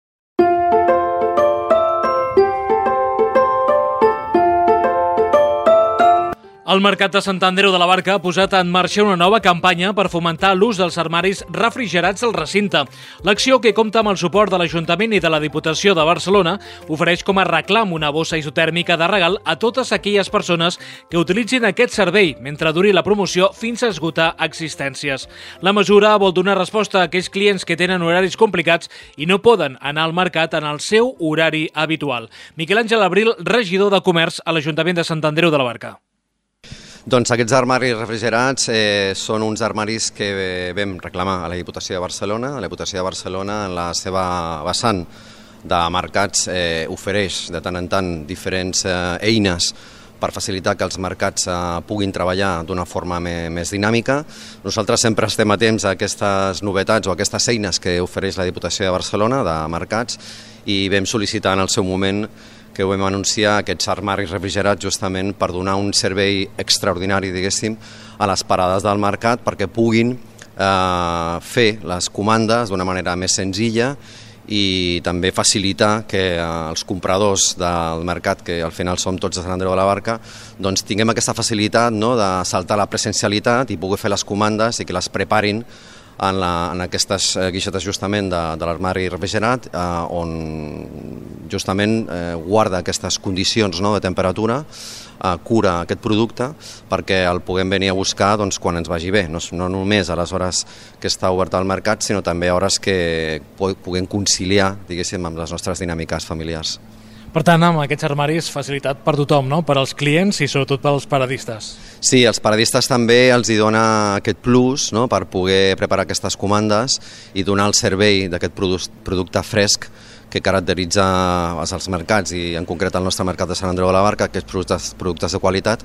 B: El Mercat de Sant Andreu de la Barca ha posat en marxa una nova campanya per fomentar l'ús dels armaris refrigerats al recinte. L'acció, que compta amb el suport de l'Ajuntament i de la Diputació de Barcelona, ofereix com a reclam una bossa isotèrmica de regal a totes aquelles persones que utilitzin aquest servei mentre duri la promoció fins a esgotar existències. La mesura vol donar resposta a aquells clients que tenen horaris complicats i no poden anar al mercat en el seu horari habitual. Miquel Àngel Abril, regidor de Comerç a l'Ajuntament de Sant Andreu de la Barca.
K: Doncs aquests armaris refrigerats són uns armaris que vam reclamar a la Diputació de Barcelona. La Diputació de Barcelona, en la seva vessant de mercats, ofereix de tant en tant diferents eines per facilitar que els mercats puguin treballar d'una forma més dinàmica. Nosaltres sempre estem atents a aquestes novetats o a aquestes eines que ofereix la Diputació de Barcelona de mercats i vam sol·licitar en el seu moment que ho vam anunciar, aquests armaris refrigerats justament per donar un servei extraordinari, diguéssim, a les parades del mercat perquè puguin fer les comandes d'una manera més senzilla i també facilita que els compradors del mercat, que al final som tots de Sant Andreu de la Barca, doncs tinguem aquesta facilitat, no?, de saltar la presencialitat i poder fer les comandes i que les preparin en aquestes guixetes justament de l'armari refrigerat, on justament guarda aquestes condicions, no?, de temperatura, cura aquest producte perquè el puguem venir a buscar doncs, quan ens vagi bé, no només a les hores que està obert al mercat, sinó també a hores que puguem conciliar, diguéssim, amb les nostres dinàmiques familiars.
B: Per tant, amb aquests armaris, facilitat per tothom, no?, per als clients i sobretot pels paradistes.
K: Sí, als paradistes també els hi dona aquest plus, no?, per poder preparar aquestes comandes i donar el servei d'aquest producte fresc que caracteritza els mercats i en concret el nostre mercat de Sant Andreu de la Barca, aquests productes de qualitat,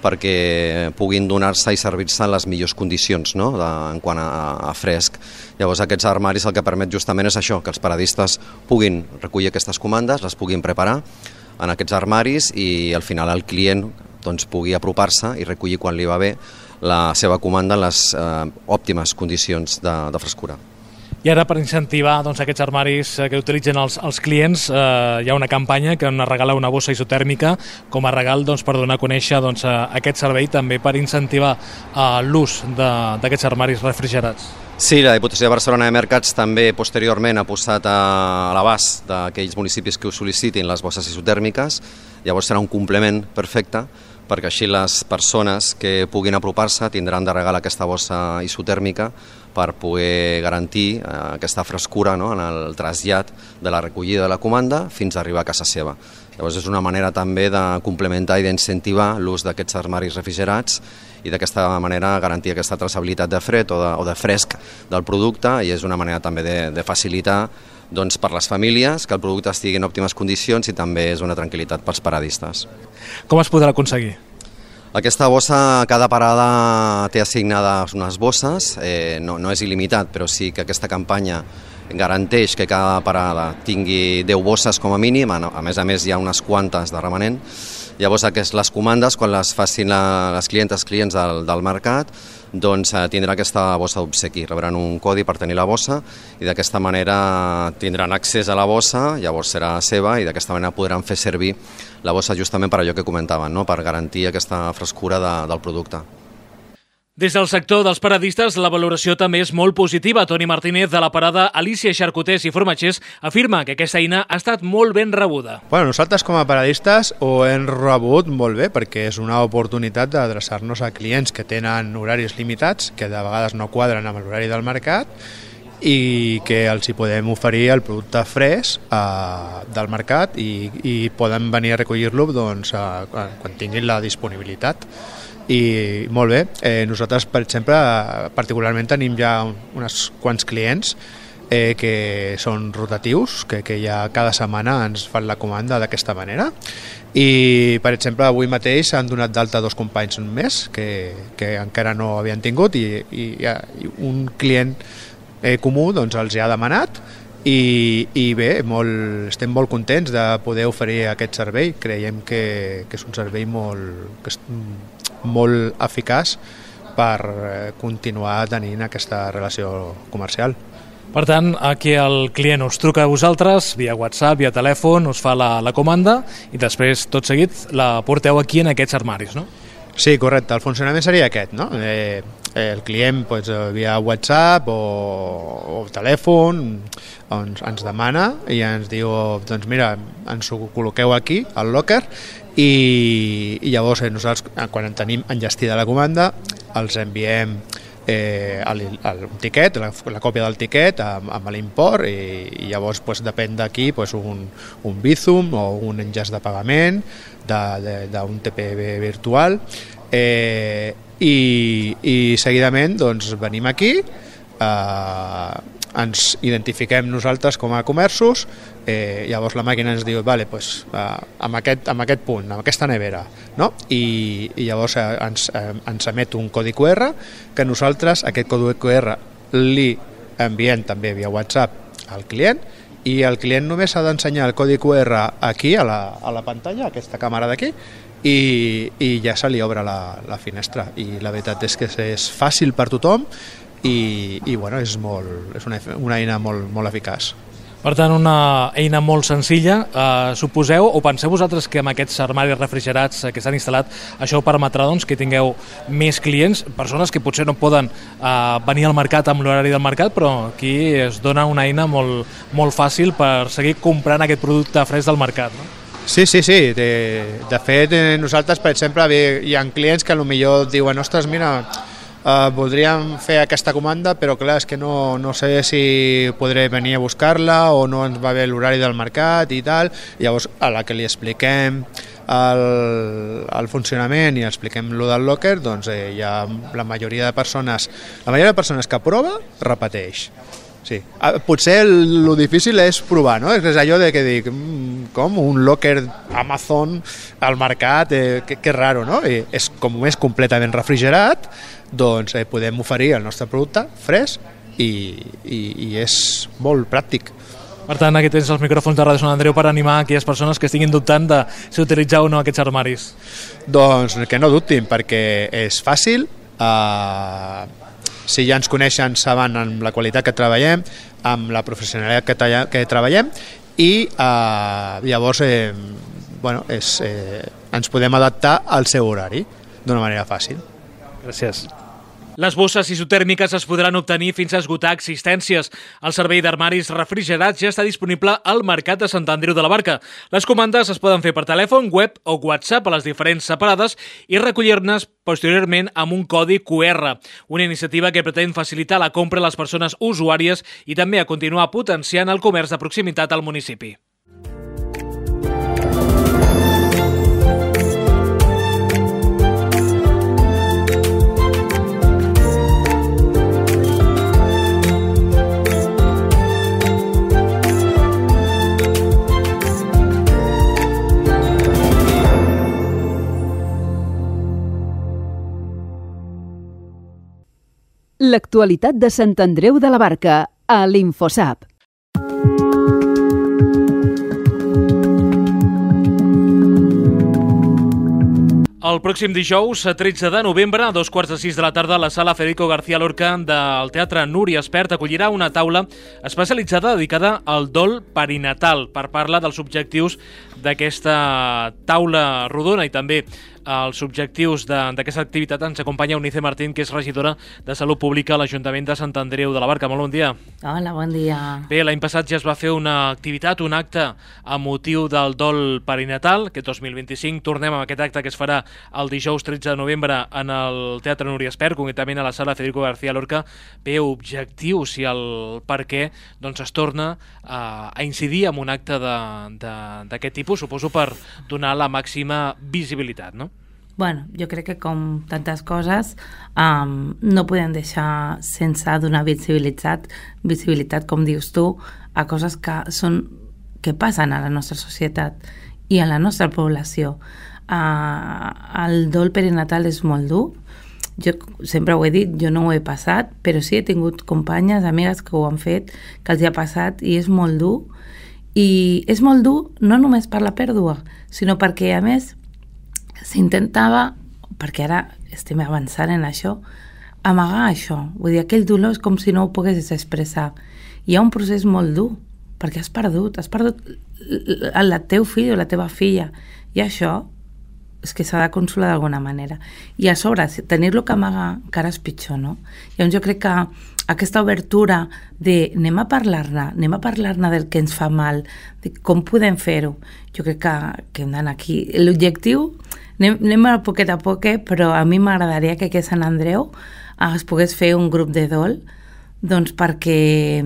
K: perquè puguin donar-se i servir-se en les millors condicions, no?, en quant a fresc. Llavors aquests armaris el que permet justament és això, que els paradistes puguin recollir aquestes comandes, les puguin preparar en aquests armaris i al final el client doncs, pugui apropar-se i recollir quan li va bé la seva comanda en les òptimes condicions de frescura.
B: I ara, per incentivar aquests armaris que utilitzen els clients, hi ha una campanya que regala una bossa isotèrmica com a regal per donar a conèixer aquest servei, també per incentivar l'ús d'aquests armaris refrigerats.
K: Sí, la Diputació de Barcelona de Mercats també posteriorment ha posat a l'abast d'aquells municipis que ho sol·licitin les bosses isotèrmiques, llavors serà un complement perfecte perquè així les persones que puguin apropar-se tindran de regalar aquesta bossa isotèrmica per poder garantir aquesta frescura, no?, en el trasllat de la recollida de la comanda fins a arribar a casa seva. Llavors és una manera també de complementar i d'incentivar l'ús d'aquests armaris refrigerats i d'aquesta manera garantir aquesta traçabilitat de fred o de fresc del producte i és una manera també de facilitar doncs, per les famílies que el producte estigui en òptimes condicions i també és una tranquil·litat pels paradistes.
B: Com es podrà aconseguir?
K: Aquesta bossa, cada parada té assignades unes bosses, no és il·limitat, però sí que aquesta campanya garanteix que cada parada tingui 10 bosses com a mínim, a més hi ha unes quantes de remanent. Llavors les comandes, quan les facin les clients del mercat, doncs tindrà aquesta bossa d'obsequi, rebran un codi per tenir la bossa i d'aquesta manera tindran accés a la bossa, llavors serà seva i d'aquesta manera podran fer servir la bossa justament per allò que comentaven, no?, per garantir aquesta frescura del producte.
B: Des del sector dels paradistes, la valoració també és molt positiva. Toni Martínez, de la parada Alicia Xarcuters i Formatgers, afirma que aquesta eina ha estat molt ben rebuda.
L: Bueno, nosaltres com a paradistes ho hem rebut molt bé perquè és una oportunitat d'adreçar-nos a clients que tenen horaris limitats, que de vegades no quadren amb l'horari del mercat i que els hi podem oferir el producte fresc del mercat i poden venir a recollir-lo doncs, quan tinguin la disponibilitat. I molt bé, nosaltres per exemple particularment tenim ja uns quants clients que són rotatius, que ja cada setmana ens fan la comanda d'aquesta manera i per exemple avui mateix han donat d'alta 2 companys més que encara no havien tingut i un client comú doncs els ha demanat i bé, estem molt contents de poder oferir aquest servei. Creiem que és un servei molt eficaç per continuar tenint aquesta relació comercial.
B: Per tant, aquí el client us truca a vosaltres via WhatsApp, via telèfon, us fa la comanda i després, tot seguit, la porteu aquí en aquests armaris, no?
L: Sí, correcte. El funcionament seria aquest, no? El client doncs, via WhatsApp o telèfon ens demana i ens diu, doncs mira, ens ho col·loqueu aquí, al locker, i llavors nosaltres, quan tenim enllestida la comanda, els enviem el tiquet, la còpia del tiquet amb l'import i llavors depèn d'aquí un Bizum o un enllaç de pagament d'un TPV virtual i seguidament doncs, venim aquí, ens identifiquem nosaltres com a comerços, llavors la màquina ens diu vale, amb aquest punt, amb aquesta nevera, no? I llavors ens emet un codi QR que nosaltres aquest codi QR li enviem també via WhatsApp al client i el client només ha d'ensenyar el codi QR aquí a la pantalla, aquesta càmera d'aquí, i ja se li obre la finestra i la veritat és que és fàcil per tothom i bueno, és una eina molt eficaç.
B: Per tant, una eina molt senzilla. Suposeu o penseu vosaltres que amb aquests armaris refrigerats que s'han instal·lat això permetrà que tingueu més clients, persones que potser no poden venir al mercat amb l'horari del mercat, però aquí es dona una eina molt fàcil per seguir comprant aquest producte fresc del mercat, no?
L: Sí. De fet, nosaltres, per exemple, hi ha clients que potser diuen ostres, mira, voldríem fer aquesta comanda, però clar, és que no sé si podré venir a buscar-la o no ens va bé l'horari del mercat i tal. Llavors, a la que li expliquem el funcionament i expliquem lo del locker, doncs hi ha la majoria de persones que prova, repeteix. Sí. Potser el difícil és provar, no? És allò de que dic, com un locker Amazon al mercat, que raro, no? I és com és completament refrigerat, doncs podem oferir el nostre producte fresc i és molt pràctic.
B: Per tant, aquí tens els micròfons de Ràdio Sant Andreu per animar aquelles persones que estiguin dubtant de si utilitzar o no aquests armaris.
L: Doncs que no dubtin, perquè és fàcil, si ja ens coneixen saben amb la qualitat que treballem, amb la professionalitat que treballem i llavors ens podem adaptar al seu horari d'una manera fàcil.
B: Gràcies. Les bosses isotèrmiques es podran obtenir fins a esgotar existències. El servei d'armaris refrigerats ja està disponible al Mercat de Sant Andreu de la Barca. Les comandes es poden fer per telèfon, web o WhatsApp a les diferents separades i recollir-nes posteriorment amb un codi QR. Una iniciativa que pretén facilitar la compra a les persones usuàries i també a continuar potenciant el comerç de proximitat al municipi.
A: L'actualitat de Sant Andreu de la Barca, a l'Infosap.
B: El pròxim dijous, 13 de novembre, a 5:15 de la tarda, la sala Federico García Lorca del Teatre Núria Espert acollirà una taula especialitzada dedicada al dol perinatal per parlar dels objectius d'aquesta taula rodona i també els objectius d'aquesta activitat. Ens acompanya Eunice Martín, que és regidora de Salut Pública a l'Ajuntament de Sant Andreu de la Barca. Molt bon dia.
M: Hola, bon dia.
B: Bé, l'any passat ja es va fer una activitat, un acte a motiu del dol perinatal. Aquest 2025 tornem amb aquest acte que es farà el dijous 13 de novembre en el Teatre Núria Espert, concretament a la sala Federico García Lorca. Bé, objectius i el per què es torna a incidir en un acte d'aquest tipus, suposo per donar la màxima visibilitat, no?
M: Bueno, jo crec que com tantes coses no podem deixar sense donar visibilitat, com dius tu, a coses que passen a la nostra societat i a la nostra població. El dol perinatal és molt dur. Jo sempre ho he dit, jo no ho he passat, però sí he tingut companyes, amigues que ho han fet, que els hi ha passat i és molt dur. I és molt dur no només per la pèrdua, sinó perquè, a més, s'intentava, perquè ara estem avançant en això, amagar això. Vull dir, aquell dolor és com si no ho poguessis expressar. Hi ha un procés molt dur, perquè has perdut el teu fill o la teva filla, i això és que s'ha de consolar d'alguna manera. I a sobre, tenir-lo que amagar encara és pitjor, no? Llavors jo crec que aquesta obertura de anem a parlar-ne del que ens fa mal, de com podem fer-ho, jo crec que hem d'anar aquí. L'objectiu, anem a poquet a poquet, però a mi m'agradaria que aquí a Sant Andreu es pogués fer un grup de dol, doncs perquè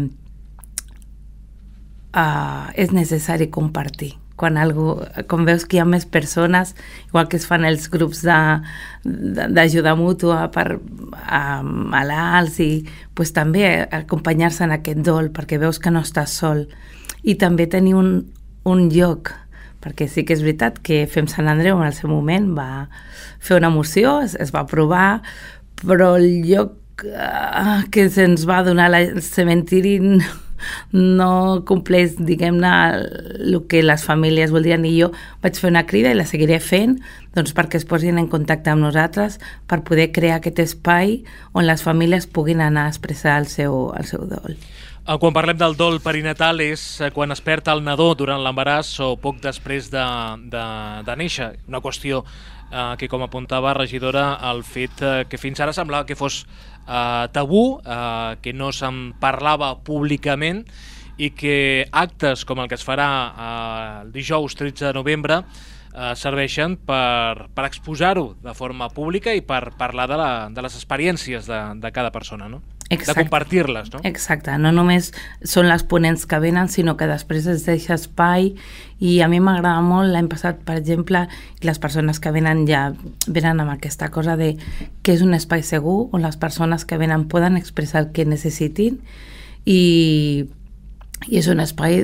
M: és necessari compartir. Quan veus que hi ha més persones, igual que es fan els grups d'ajuda mútua per malalts, i pues, també acompanyar-se en aquest dol, perquè veus que no estàs sol. I també tenir un lloc, perquè sí que és veritat que Fem Sant Andreu en el seu moment va fer una moció, es va aprovar, però el lloc que se'ns va donar el cementiri no compleix, diguem-ne, el que les famílies voldrien, i jo vaig fer una crida i la seguiré fent doncs perquè es posin en contacte amb nosaltres per poder crear aquest espai on les famílies puguin anar a expressar el seu dol.
B: Quan parlem del dol perinatal és quan es perd el nadó durant l'embaràs o poc després de néixer. Una qüestió que, com apuntava regidora, el fet que fins ara semblava que fos tabú, que no se'n parlava públicament i que actes com el que es farà el dijous 13 de novembre serveixen per exposar-ho de forma pública i per parlar de les experiències de cada persona, no?
M: Exacte.
B: De compartir-les, no?
M: Exacte, no només són les ponents que venen, sinó que després es deixa espai, i a mi m'agrada molt, l'any passat, per exemple, les persones que venen ja venen amb aquesta cosa de que és un espai segur on les persones que venen poden expressar el que necessitin, i és un espai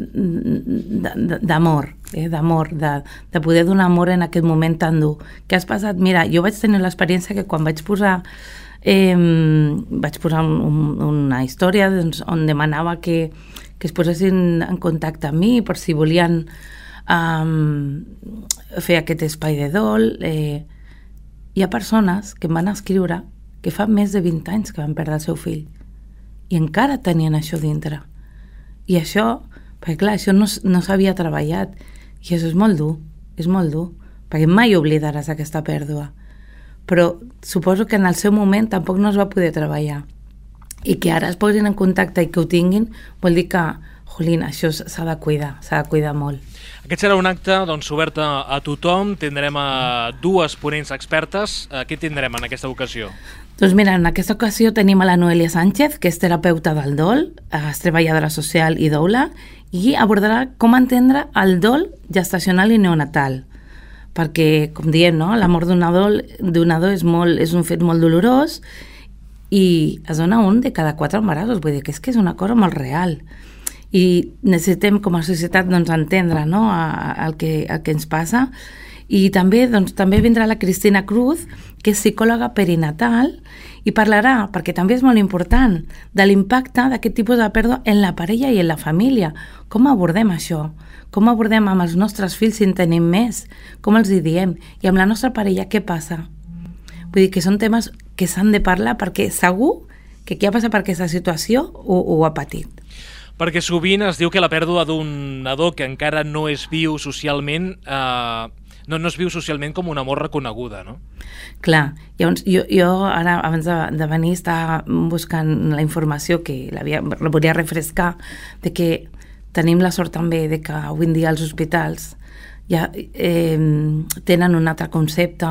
M: d'amor, de poder donar amor en aquest moment tan dur. Què has passat? Mira, jo vaig tenir l'experiència que quan vaig posar una història on demanava que es posessin en contacte amb mi per si volien fer aquest espai de dol. Hi ha persones que em van escriure que fa més de 20 anys que van perdre el seu fill i encara tenien això dintre. I això, perquè clar, això no s'havia treballat, i això és molt dur, perquè mai oblidaràs aquesta pèrdua. Però suposo que en el seu moment tampoc no es va poder treballar, i que ara es posin en contacte i que ho tinguin vol dir que, jolín, això s'ha de cuidar molt.
B: Aquest serà un acte obert a tothom. Tindrem dues ponents expertes. Què tindrem en aquesta ocasió?
M: Doncs mira, en aquesta ocasió tenim a la Noelia Sánchez, que és terapeuta del dol, és treballadora social i doula, i abordarà com entendre el dol gestacional i neonatal. Perquè, com diem, no? La mort d'un nadó és un fet molt dolorós i es dona un de cada 4 embarassos, vull dir que és una cosa molt real. I necessitem com a societat entendre, no? el que ens passa. I també vindrà la Cristina Cruz, que és psicòloga perinatal, i parlarà, perquè també és molt important, de l'impacte d'aquest tipus de pèrdua en la parella i en la família. Com abordem això? Com abordem amb els nostres fills si en tenim més? Com els hi diem? I amb la nostra parella què passa? Vull dir que són temes que s'han de parlar perquè segur que qui ha passat per aquesta situació ho ha patit.
B: Perquè sovint es diu que la pèrdua d'un nadó que encara no és viu socialment no es viu socialment com una mort reconeguda, no?
M: Clar, llavors jo ara abans de venir estava buscant la informació que la volia refrescar, de que tenim la sort també de que avui en dia els hospitals ja tenen un altre concepte,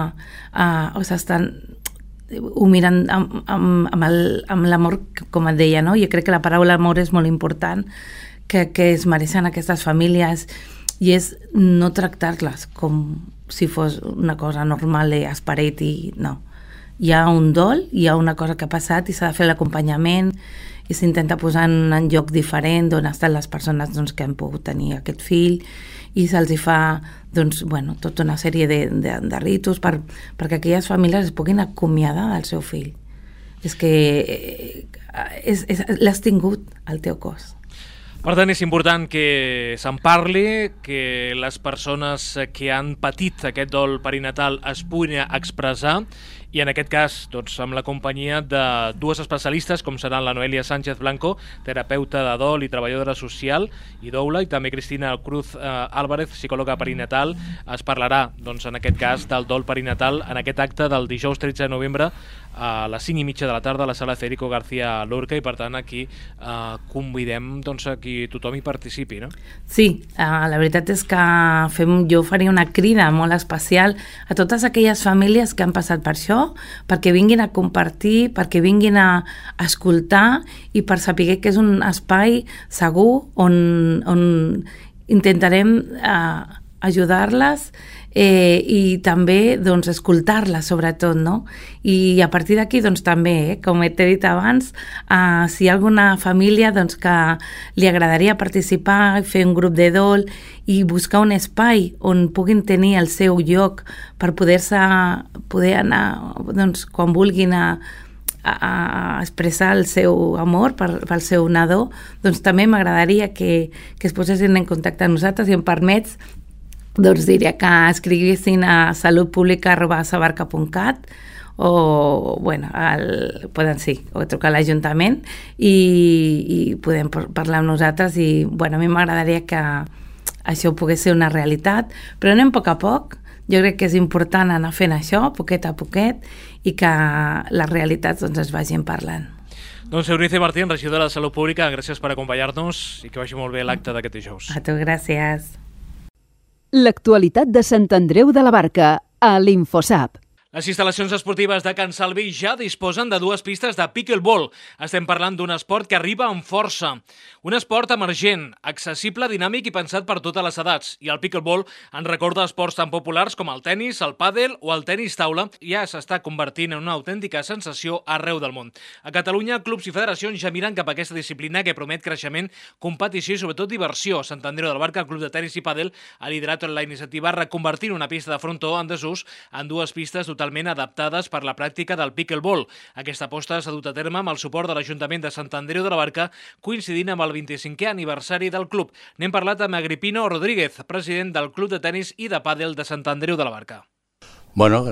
M: ho miren amb l'amor, com et deia, no? Jo crec que la paraula amor és molt important, que es mereixen aquestes famílies, i és no tractar-les com si fos una cosa normal d'esperit, i no. Hi ha un dol, hi ha una cosa que ha passat i s'ha de fer l'acompanyament i s'intenta posar en un lloc diferent d'on estan les persones que han pogut tenir aquest fill, i se'ls fa tota una sèrie de ritus perquè aquelles famílies es puguin acomiadar del seu fill. És que l'has tingut al teu cos.
B: Per tant, és important que se'n parli, que les persones que han patit aquest dol perinatal es puguin expressar, i en aquest cas amb la companyia de dues especialistes com seran la Noelia Sánchez Blanco, terapeuta de dol i treballadora social i doula, i també Cristina Cruz Álvarez, psicòloga perinatal. Es parlarà en aquest cas del dol perinatal en aquest acte del dijous 13 de novembre a les 5:30 de la tarda a la sala Federico García Lorca, i per tant aquí convidem a qui tothom hi participi, no?
M: Sí, la veritat és que jo faria una crida molt especial a totes aquelles famílies que han passat per això, perquè vinguin a compartir, perquè vinguin a escoltar i per saber que és un espai segur on intentarem ajudar-les i també escoltar-les sobretot, no? I a partir d'aquí també, com t'he dit abans, si hi ha alguna família que li agradaria participar, fer un grup de dol i buscar un espai on puguin tenir el seu lloc per poder anar quan vulguin a expressar el seu amor pel seu nadó, doncs també m'agradaria que es posessin en contacte amb nosaltres. Si em permets, doncs diria que escriguessin a salutpublica@sabarca.cat o, bueno, poden o trucar a l'Ajuntament i podem parlar amb nosaltres i, bueno, a mi m'agradaria que això pogués ser una realitat, però anem a poc. Jo crec que és important anar fent això, poquet a poquet, i que les realitats doncs, es vagin parlant.
B: Doncs Eunice Martín, regidora de Salut Pública, gràcies per acompanyar-nos i que vagi molt bé l'acte d'aquest dijous.
M: A tu, gràcies.
A: L'actualitat de Sant Andreu de la Barca, a l'Infosap.
B: Les instal·lacions esportives de Can Salvi ja disposen de 2 pistes de pickleball. Estem parlant d'un esport que arriba amb força. Un esport emergent, accessible, dinàmic i pensat per totes les edats. I el pickleball ens recorda esports tan populars com el tennis, el pàdel o el tenis taula. Ja s'està convertint en una autèntica sensació arreu del món. A Catalunya, clubs i federacions ja miren cap a aquesta disciplina que promet creixement, competició i sobretot diversió. Sant Andreu de la Barca, el club de tenis i pàdel, ha liderat la iniciativa reconvertint una pista de frontó en desús en 2 pistes totalment adaptades per la pràctica del pickleball. Aquesta aposta s'ha dut a terme amb el suport de l'Ajuntament de Sant Andreu de la Barca, coincidint amb el 25è aniversari del club. N'hem parlat amb Agripino Rodríguez, president del Club de Tenis i de Pàdel de Sant Andreu de la Barca.
N: Bueno,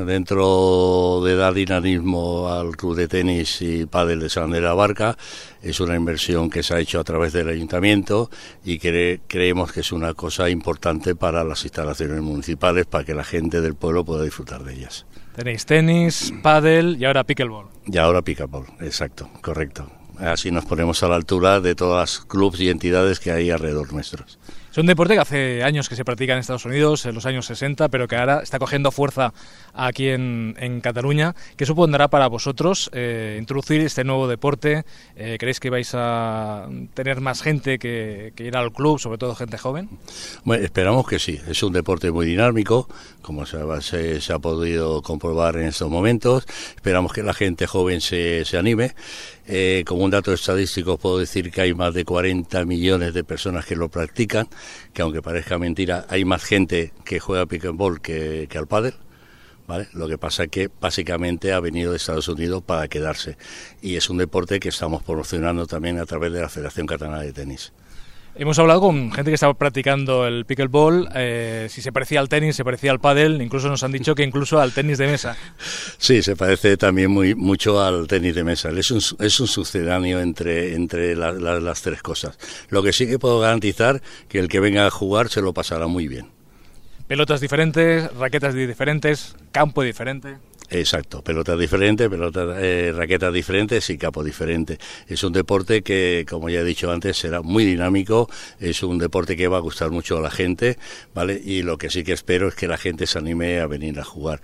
N: dentro de dar dinamismo al Club de Tenis y Pádel de San Andrés de la Barca, es una inversión que se ha hecho a través del Ayuntamiento y creemos que es una cosa importante para las instalaciones municipales, para que la gente del pueblo pueda disfrutar de ellas.
B: Tenéis tenis, pádel y ahora pickleball.
N: Y ahora pickleball, exacto, correcto. Así nos ponemos a la altura de todas los clubes y entidades que hay alrededor nuestros.
B: Es un deporte que hace años que se practica en Estados Unidos, en los años 60, pero que ahora está cogiendo fuerza aquí en Cataluña. ¿Qué supondrá para vosotros introducir este nuevo deporte? ¿Creéis que vais a tener más gente que ir al club, sobre todo gente joven?
N: Bueno, esperamos que sí. Es un deporte muy dinámico, como se ha podido comprobar en estos momentos. Esperamos que la gente joven se anime. Como un dato estadístico puedo decir que hay más de 40 millones de personas que lo practican, que aunque parezca mentira, hay más gente que juega pickleball que al pádel, ¿vale? Lo que pasa es que básicamente ha venido de Estados Unidos para quedarse, y es un deporte que estamos promocionando también a través de la Federación Catalana de Tenis.
B: Hemos hablado con gente que estaba practicando el pickleball, si se parecía al tenis, se parecía al pádel, incluso nos han dicho que incluso al tenis de mesa.
N: Sí, se parece también mucho al tenis de mesa. Es un sucedáneo entre las 3 cosas. Lo que sí que puedo garantizar que el que venga a jugar se lo pasará muy bien.
B: Pelotas diferentes, raquetas diferentes, campo diferente.
N: Exacto, pelotas diferentes, raquetas diferentes y campo diferente. Es un deporte que, como ya he dicho antes, será muy dinámico, es un deporte que va a gustar mucho a la gente, ¿vale? Y lo que sí que espero es que la gente se anime a venir a jugar.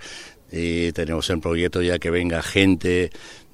N: Y tenemos en proyecto ya que venga gente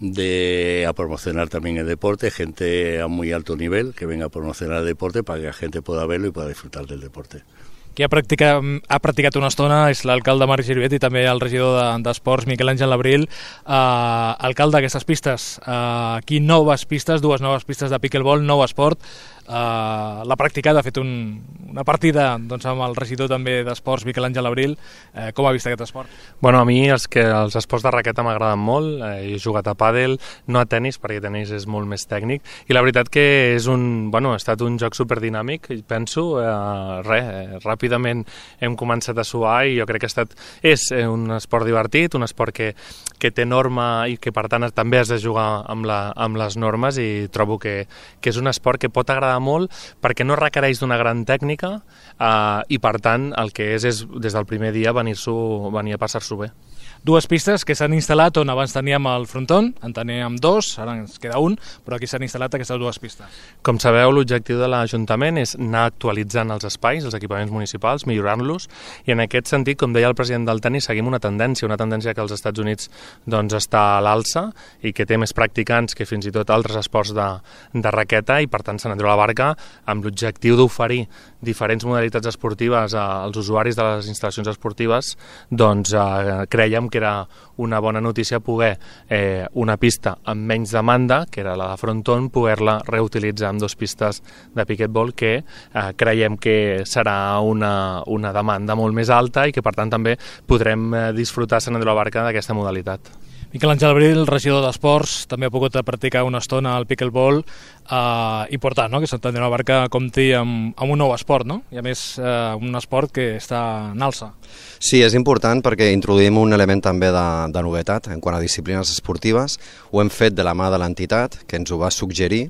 N: a promocionar también el deporte, gente a muy alto nivel, que venga a promocionar el deporte para que la gente pueda verlo y pueda disfrutar del deporte.
B: Qui ha practicat una estona és l'alcalde Marc Giribet i també el regidor d'Esports, Miquel Àngel Labril. Alcalde, aquestes pistes, aquí 2 noves pistes de pickleball, nou esport. L'ha practicat, ha fet una partida doncs, amb el regidor també d'Esports, Miquel Àngel Labril. Com ha vist aquest esport?
O: Bueno, a mi els esports de raqueta m'agraden molt. He jugat a pàdel, no a tenis, perquè tenis és molt més tècnic, i la veritat que ha estat un joc superdinàmic, penso. Ràpidament hem començat a suar i jo crec que és un esport divertit, un esport que té norma i que per tant també has de jugar amb les normes, i trobo que és un esport que pot agradar molt perquè no requereix d'una gran tècnica, i per tant el que és des del primer dia venir a passar-s'ho bé.
B: 2 pistes que s'han instal·lat on abans teníem el fronton, en teníem 2, ara ens queda 1, però aquí s'han instal·lat aquestes 2 pistes.
O: Com sabeu, l'objectiu de l'Ajuntament és anar actualitzant els espais, els equipaments municipals, millorant-los, i en aquest sentit, com deia el president del tenis, seguim una tendència que als Estats Units doncs, està a l'alça i que té més practicants que fins i tot altres esports de raqueta, i per tant Sant Andreu de la Barca, amb l'objectiu d'oferir diferents modalitats esportives als usuaris de les instal·lacions esportives, doncs creiem que era una bona notícia poder una pista amb menys demanda, que era la de fronton, poder-la reutilitzar amb 2 pistes de pickleball, que creiem que serà una demanda molt més alta i que per tant també podrem disfrutar a Sant Andreu de la Barca d'aquesta modalitat.
B: Miquel Àngel Abril, regidor d'Esports, també ha pogut practicar una estona al pickleball. Important, no?, que Sant Andreu de la Barca compti amb un nou esport, no? I a més un esport que està en alça.
K: Sí, és important perquè introduïm un element també de novetat en quant a disciplines esportives. Ho hem fet de la mà de l'entitat, que ens ho va suggerir,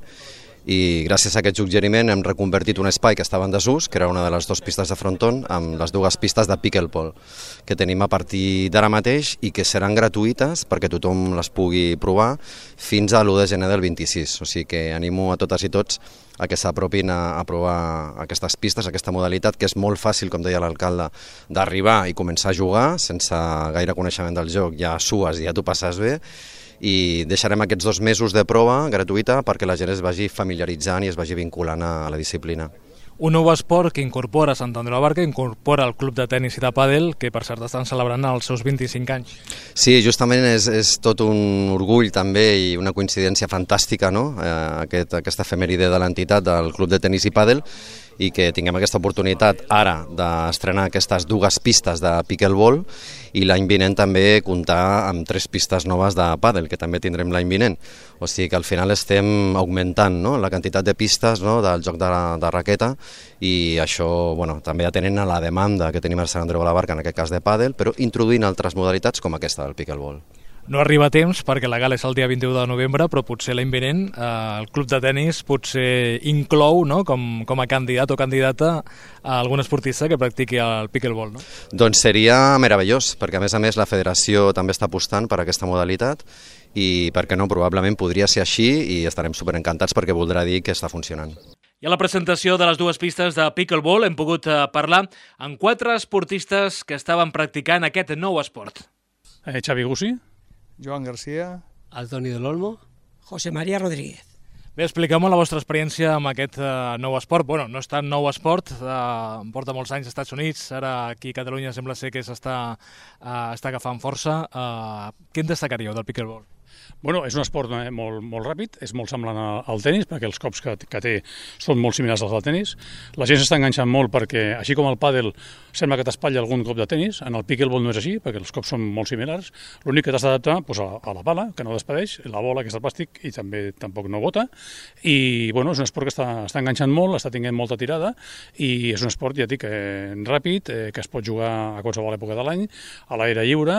K: i gràcies a aquest suggeriment hem reconvertit un espai que estava en desús, que era una de les 2 pistes de fronton, amb les 2 pistes de pickleball que tenim a partir d'ara mateix i que seran gratuïtes perquè tothom les pugui provar fins a l'1 de gener del 26. O sigui que animo a totes i tots a que s'apropin a provar aquestes pistes, aquesta modalitat, que és molt fàcil, com deia l'alcalde, d'arribar i començar a jugar sense gaire coneixement del joc. Ja sues i ja t'ho passes bé, i deixarem aquests 2 mesos de prova gratuïta perquè la gent es vagi familiaritzant i es vagi vinculant a la disciplina.
B: Un nou esport que incorpora Sant Andreu de la Barca, incorpora el club de tenis i de pàdel, que per cert estan celebrant els seus 25 anys.
K: Sí, justament és tot un orgull també i una coincidència fantàstica, no?, aquesta efemèride de l'entitat del club de tenis i pàdel, i que tinguem aquesta oportunitat ara d'estrenar aquestes 2 pistes de pickleball i l'any vinent també comptar amb 3 pistes noves de pàdel, que també tindrem l'any vinent. O sigui que al final estem augmentant, no?, la quantitat de pistes, no?, del joc de raqueta, i això també atenent a la demanda que tenim a Sant Andreu de la Barca, en aquest cas de pàdel, però introduint altres modalitats com aquesta del pickleball.
B: No arriba a temps perquè la gala és el dia 21 de novembre, però potser l'any vinent el club de tenis potser inclou, no?, com a candidat o candidata a algun esportista que practiqui el pickleball, no?
K: Doncs seria meravellós, perquè a més la federació també està apostant per aquesta modalitat i, per què no, probablement podria ser així i estarem superencantats perquè voldrà dir que està funcionant.
B: I a la presentació de les 2 pistes de pickleball hem pogut parlar amb 4 esportistes que estaven practicant aquest nou esport.
P: Xavi Gussi,
Q: Joan García,
R: Antoni del Olmo,
S: José María Rodríguez.
B: Bé, expliqueu-me la vostra experiència amb aquest nou esport. Bueno, no és tan nou esport, porta molts anys als Estats Units, ara aquí a Catalunya sembla ser que està agafant força. Què en destacaríeu del pickleball?
P: Bueno, és un esport molt ràpid, és molt semblant al tenis, perquè els cops que té són molt similars als del tenis. La gent s'està enganxant molt perquè, així com el pàdel sembla que t'espatlla algun cop de tenis, en el pickleball no és així, perquè els cops són molt similars. L'únic que t'has d'adaptar a la pala, que no despedeix, la bola, que és el plàstic, i tampoc no bota. I bueno, és un esport que està enganxant molt, està tinguent molta tirada, i és un esport, ja dic, ràpid, que es pot jugar a qualsevol època de l'any, a l'aire lliure,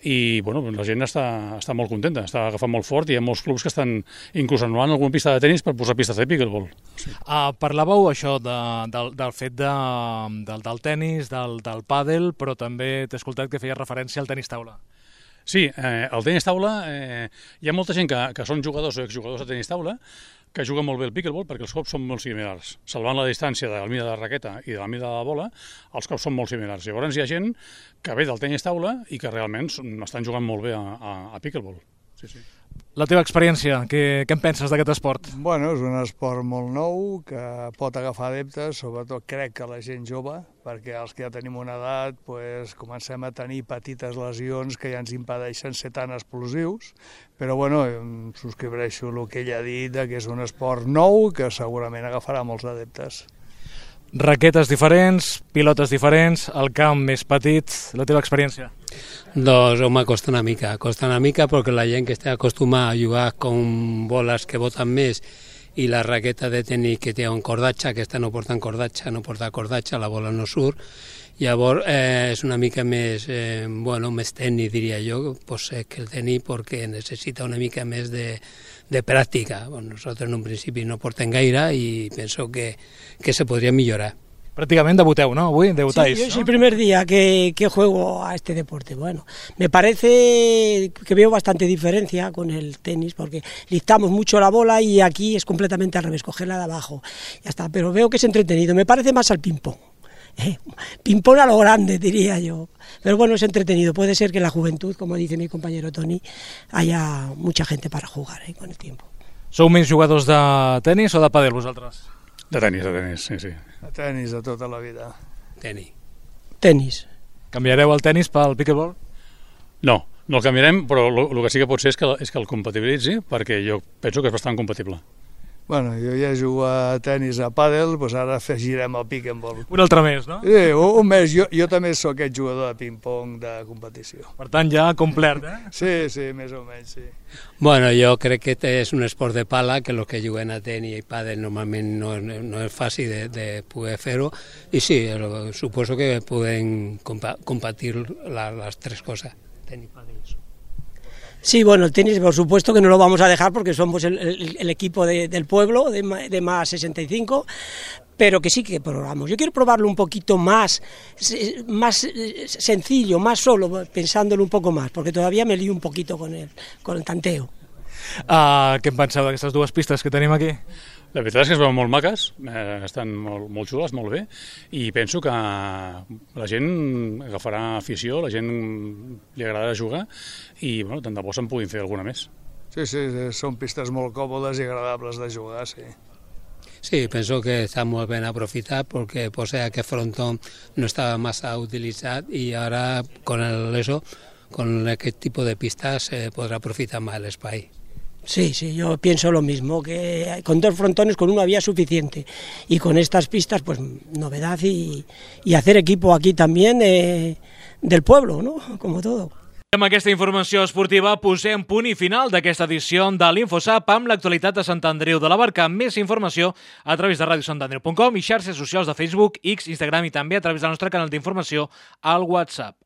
P: i bueno, la gent està molt contenta, està agafant molt fort, i hi ha molts clubs que estan inclús anul·lant alguna pista de tenis per posar pistes de pickleball. Sí.
B: Parlàveu això del fet del tenis, del pàdel, però també t'he escoltat que feies referència al tenis taula.
P: Sí, el tenis taula, hi ha molta gent que són jugadors o exjugadors de tenis taula que juguen molt bé el pickleball perquè els cops són molt similars. Salvant la distància de la mida de la raqueta i de la mida de la bola, els cops són molt similars. Llavors hi ha gent que ve del tenis taula i que realment estan jugant molt bé a pickleball. Sí, sí.
B: La teva experiència, què en penses d'aquest esport?
Q: Bueno, és un esport molt nou que pot agafar adeptes, sobretot crec que la gent jove, perquè els que ja tenim una edat comencem a tenir petites lesions que ja ens impedeixen ser tan explosius, però bueno, subscriureixo el que ell ha dit, que és un esport nou que segurament agafarà molts adeptes.
B: Raquetes diferents, pilotes diferents, el camp més petit, la teva experiència?
R: Doncs, home, costa una mica perquè la gent que està acostumada a jugar amb boles que boten més i la raqueta de tenis que té un cordatge, aquesta no porta cordatge, la bola no surt, llavors és una mica més, més tècnic, diria jo, que el tenis perquè necessita una mica més de práctica. Bueno, nosotros en un principi no portem gaire i penso que se podria millorar.
B: Prácticamente debuteu, ¿no? Avui debutáis.
S: Sí, es el primer día que juego a este deporte. Bueno, me parece que veo bastante diferencia con el tenis porque listamos mucho la bola y aquí es completamente al revés, cogerla de abajo. Ya está, pero veo que es entretenido. Me parece más al ping-pong. Ping-pong a lo grande, diría yo. Pero bueno, es entretenido. Puede ser que en la juventud, como dice mi compañero Toni, haya mucha gente para jugar con el tiempo.
B: Sou més jugadors de tenis o de pàdel, vosaltres?
P: De tenis, sí, sí.
Q: De tenis de tota la vida.
S: Tenis.
B: Canviareu el tenis pel pickleball?
P: No el canviarem, però el que sí que pot ser és que el compatibilitzi, perquè jo penso que és bastant compatible.
Q: Bueno, jo ja jugo a tenis, a pàdel, doncs ara afegirem el pick and ball.
B: Un altre més, no?
Q: Sí, un més. Jo també sóc aquest jugador de ping-pong de competició.
B: Per tant, ja complert,
Q: Sí, més o menys, sí.
R: Bueno, yo creo que este es un sport de pala, que los que jueguen a tenis y pádel normalmente no es fácil de poder hacerlo, y sí, supuesto que pueden compartir las tres cosas, tenis, pádel y eso.
S: Sí, bueno, el tenis por supuesto que no lo vamos a dejar porque somos el equipo del pueblo, de más 65, pero que sí que probamos. Yo quiero probarlo un poquito más sencillo, más solo, pensándolo un poco más, porque todavía me lío un poquito con el tanteo.
B: Què en penseu d'aquestes dues pistes que tenim aquí?
P: La veritat és que es veuen molt maques, estan molt xules, molt bé, i penso que la gent agafarà afició, la gent li agradarà jugar, i bueno, tant de bo se'n puguin fer alguna més.
Q: Sí, són pistes molt còmodes i agradables de jugar, sí.
R: Sí, pienso que está muy bien aprovechar porque posee que frontón no estaba más utilizado y ahora con este tipo de pistas se podrá aprovechar más el espacio.
S: Sí, yo pienso lo mismo, que con dos frontones, con uno había suficiente, y con estas pistas, pues novedad y hacer equipo aquí también del pueblo, ¿no? Como todo.
B: Amb aquesta informació esportiva posem punt i final d'aquesta edició de l'InfoSap amb l'actualitat de Sant Andreu de la Barca. Més informació a través de radiosantandreu.com i xarxes socials de Facebook, X, Instagram i també a través del nostre canal d'informació al WhatsApp.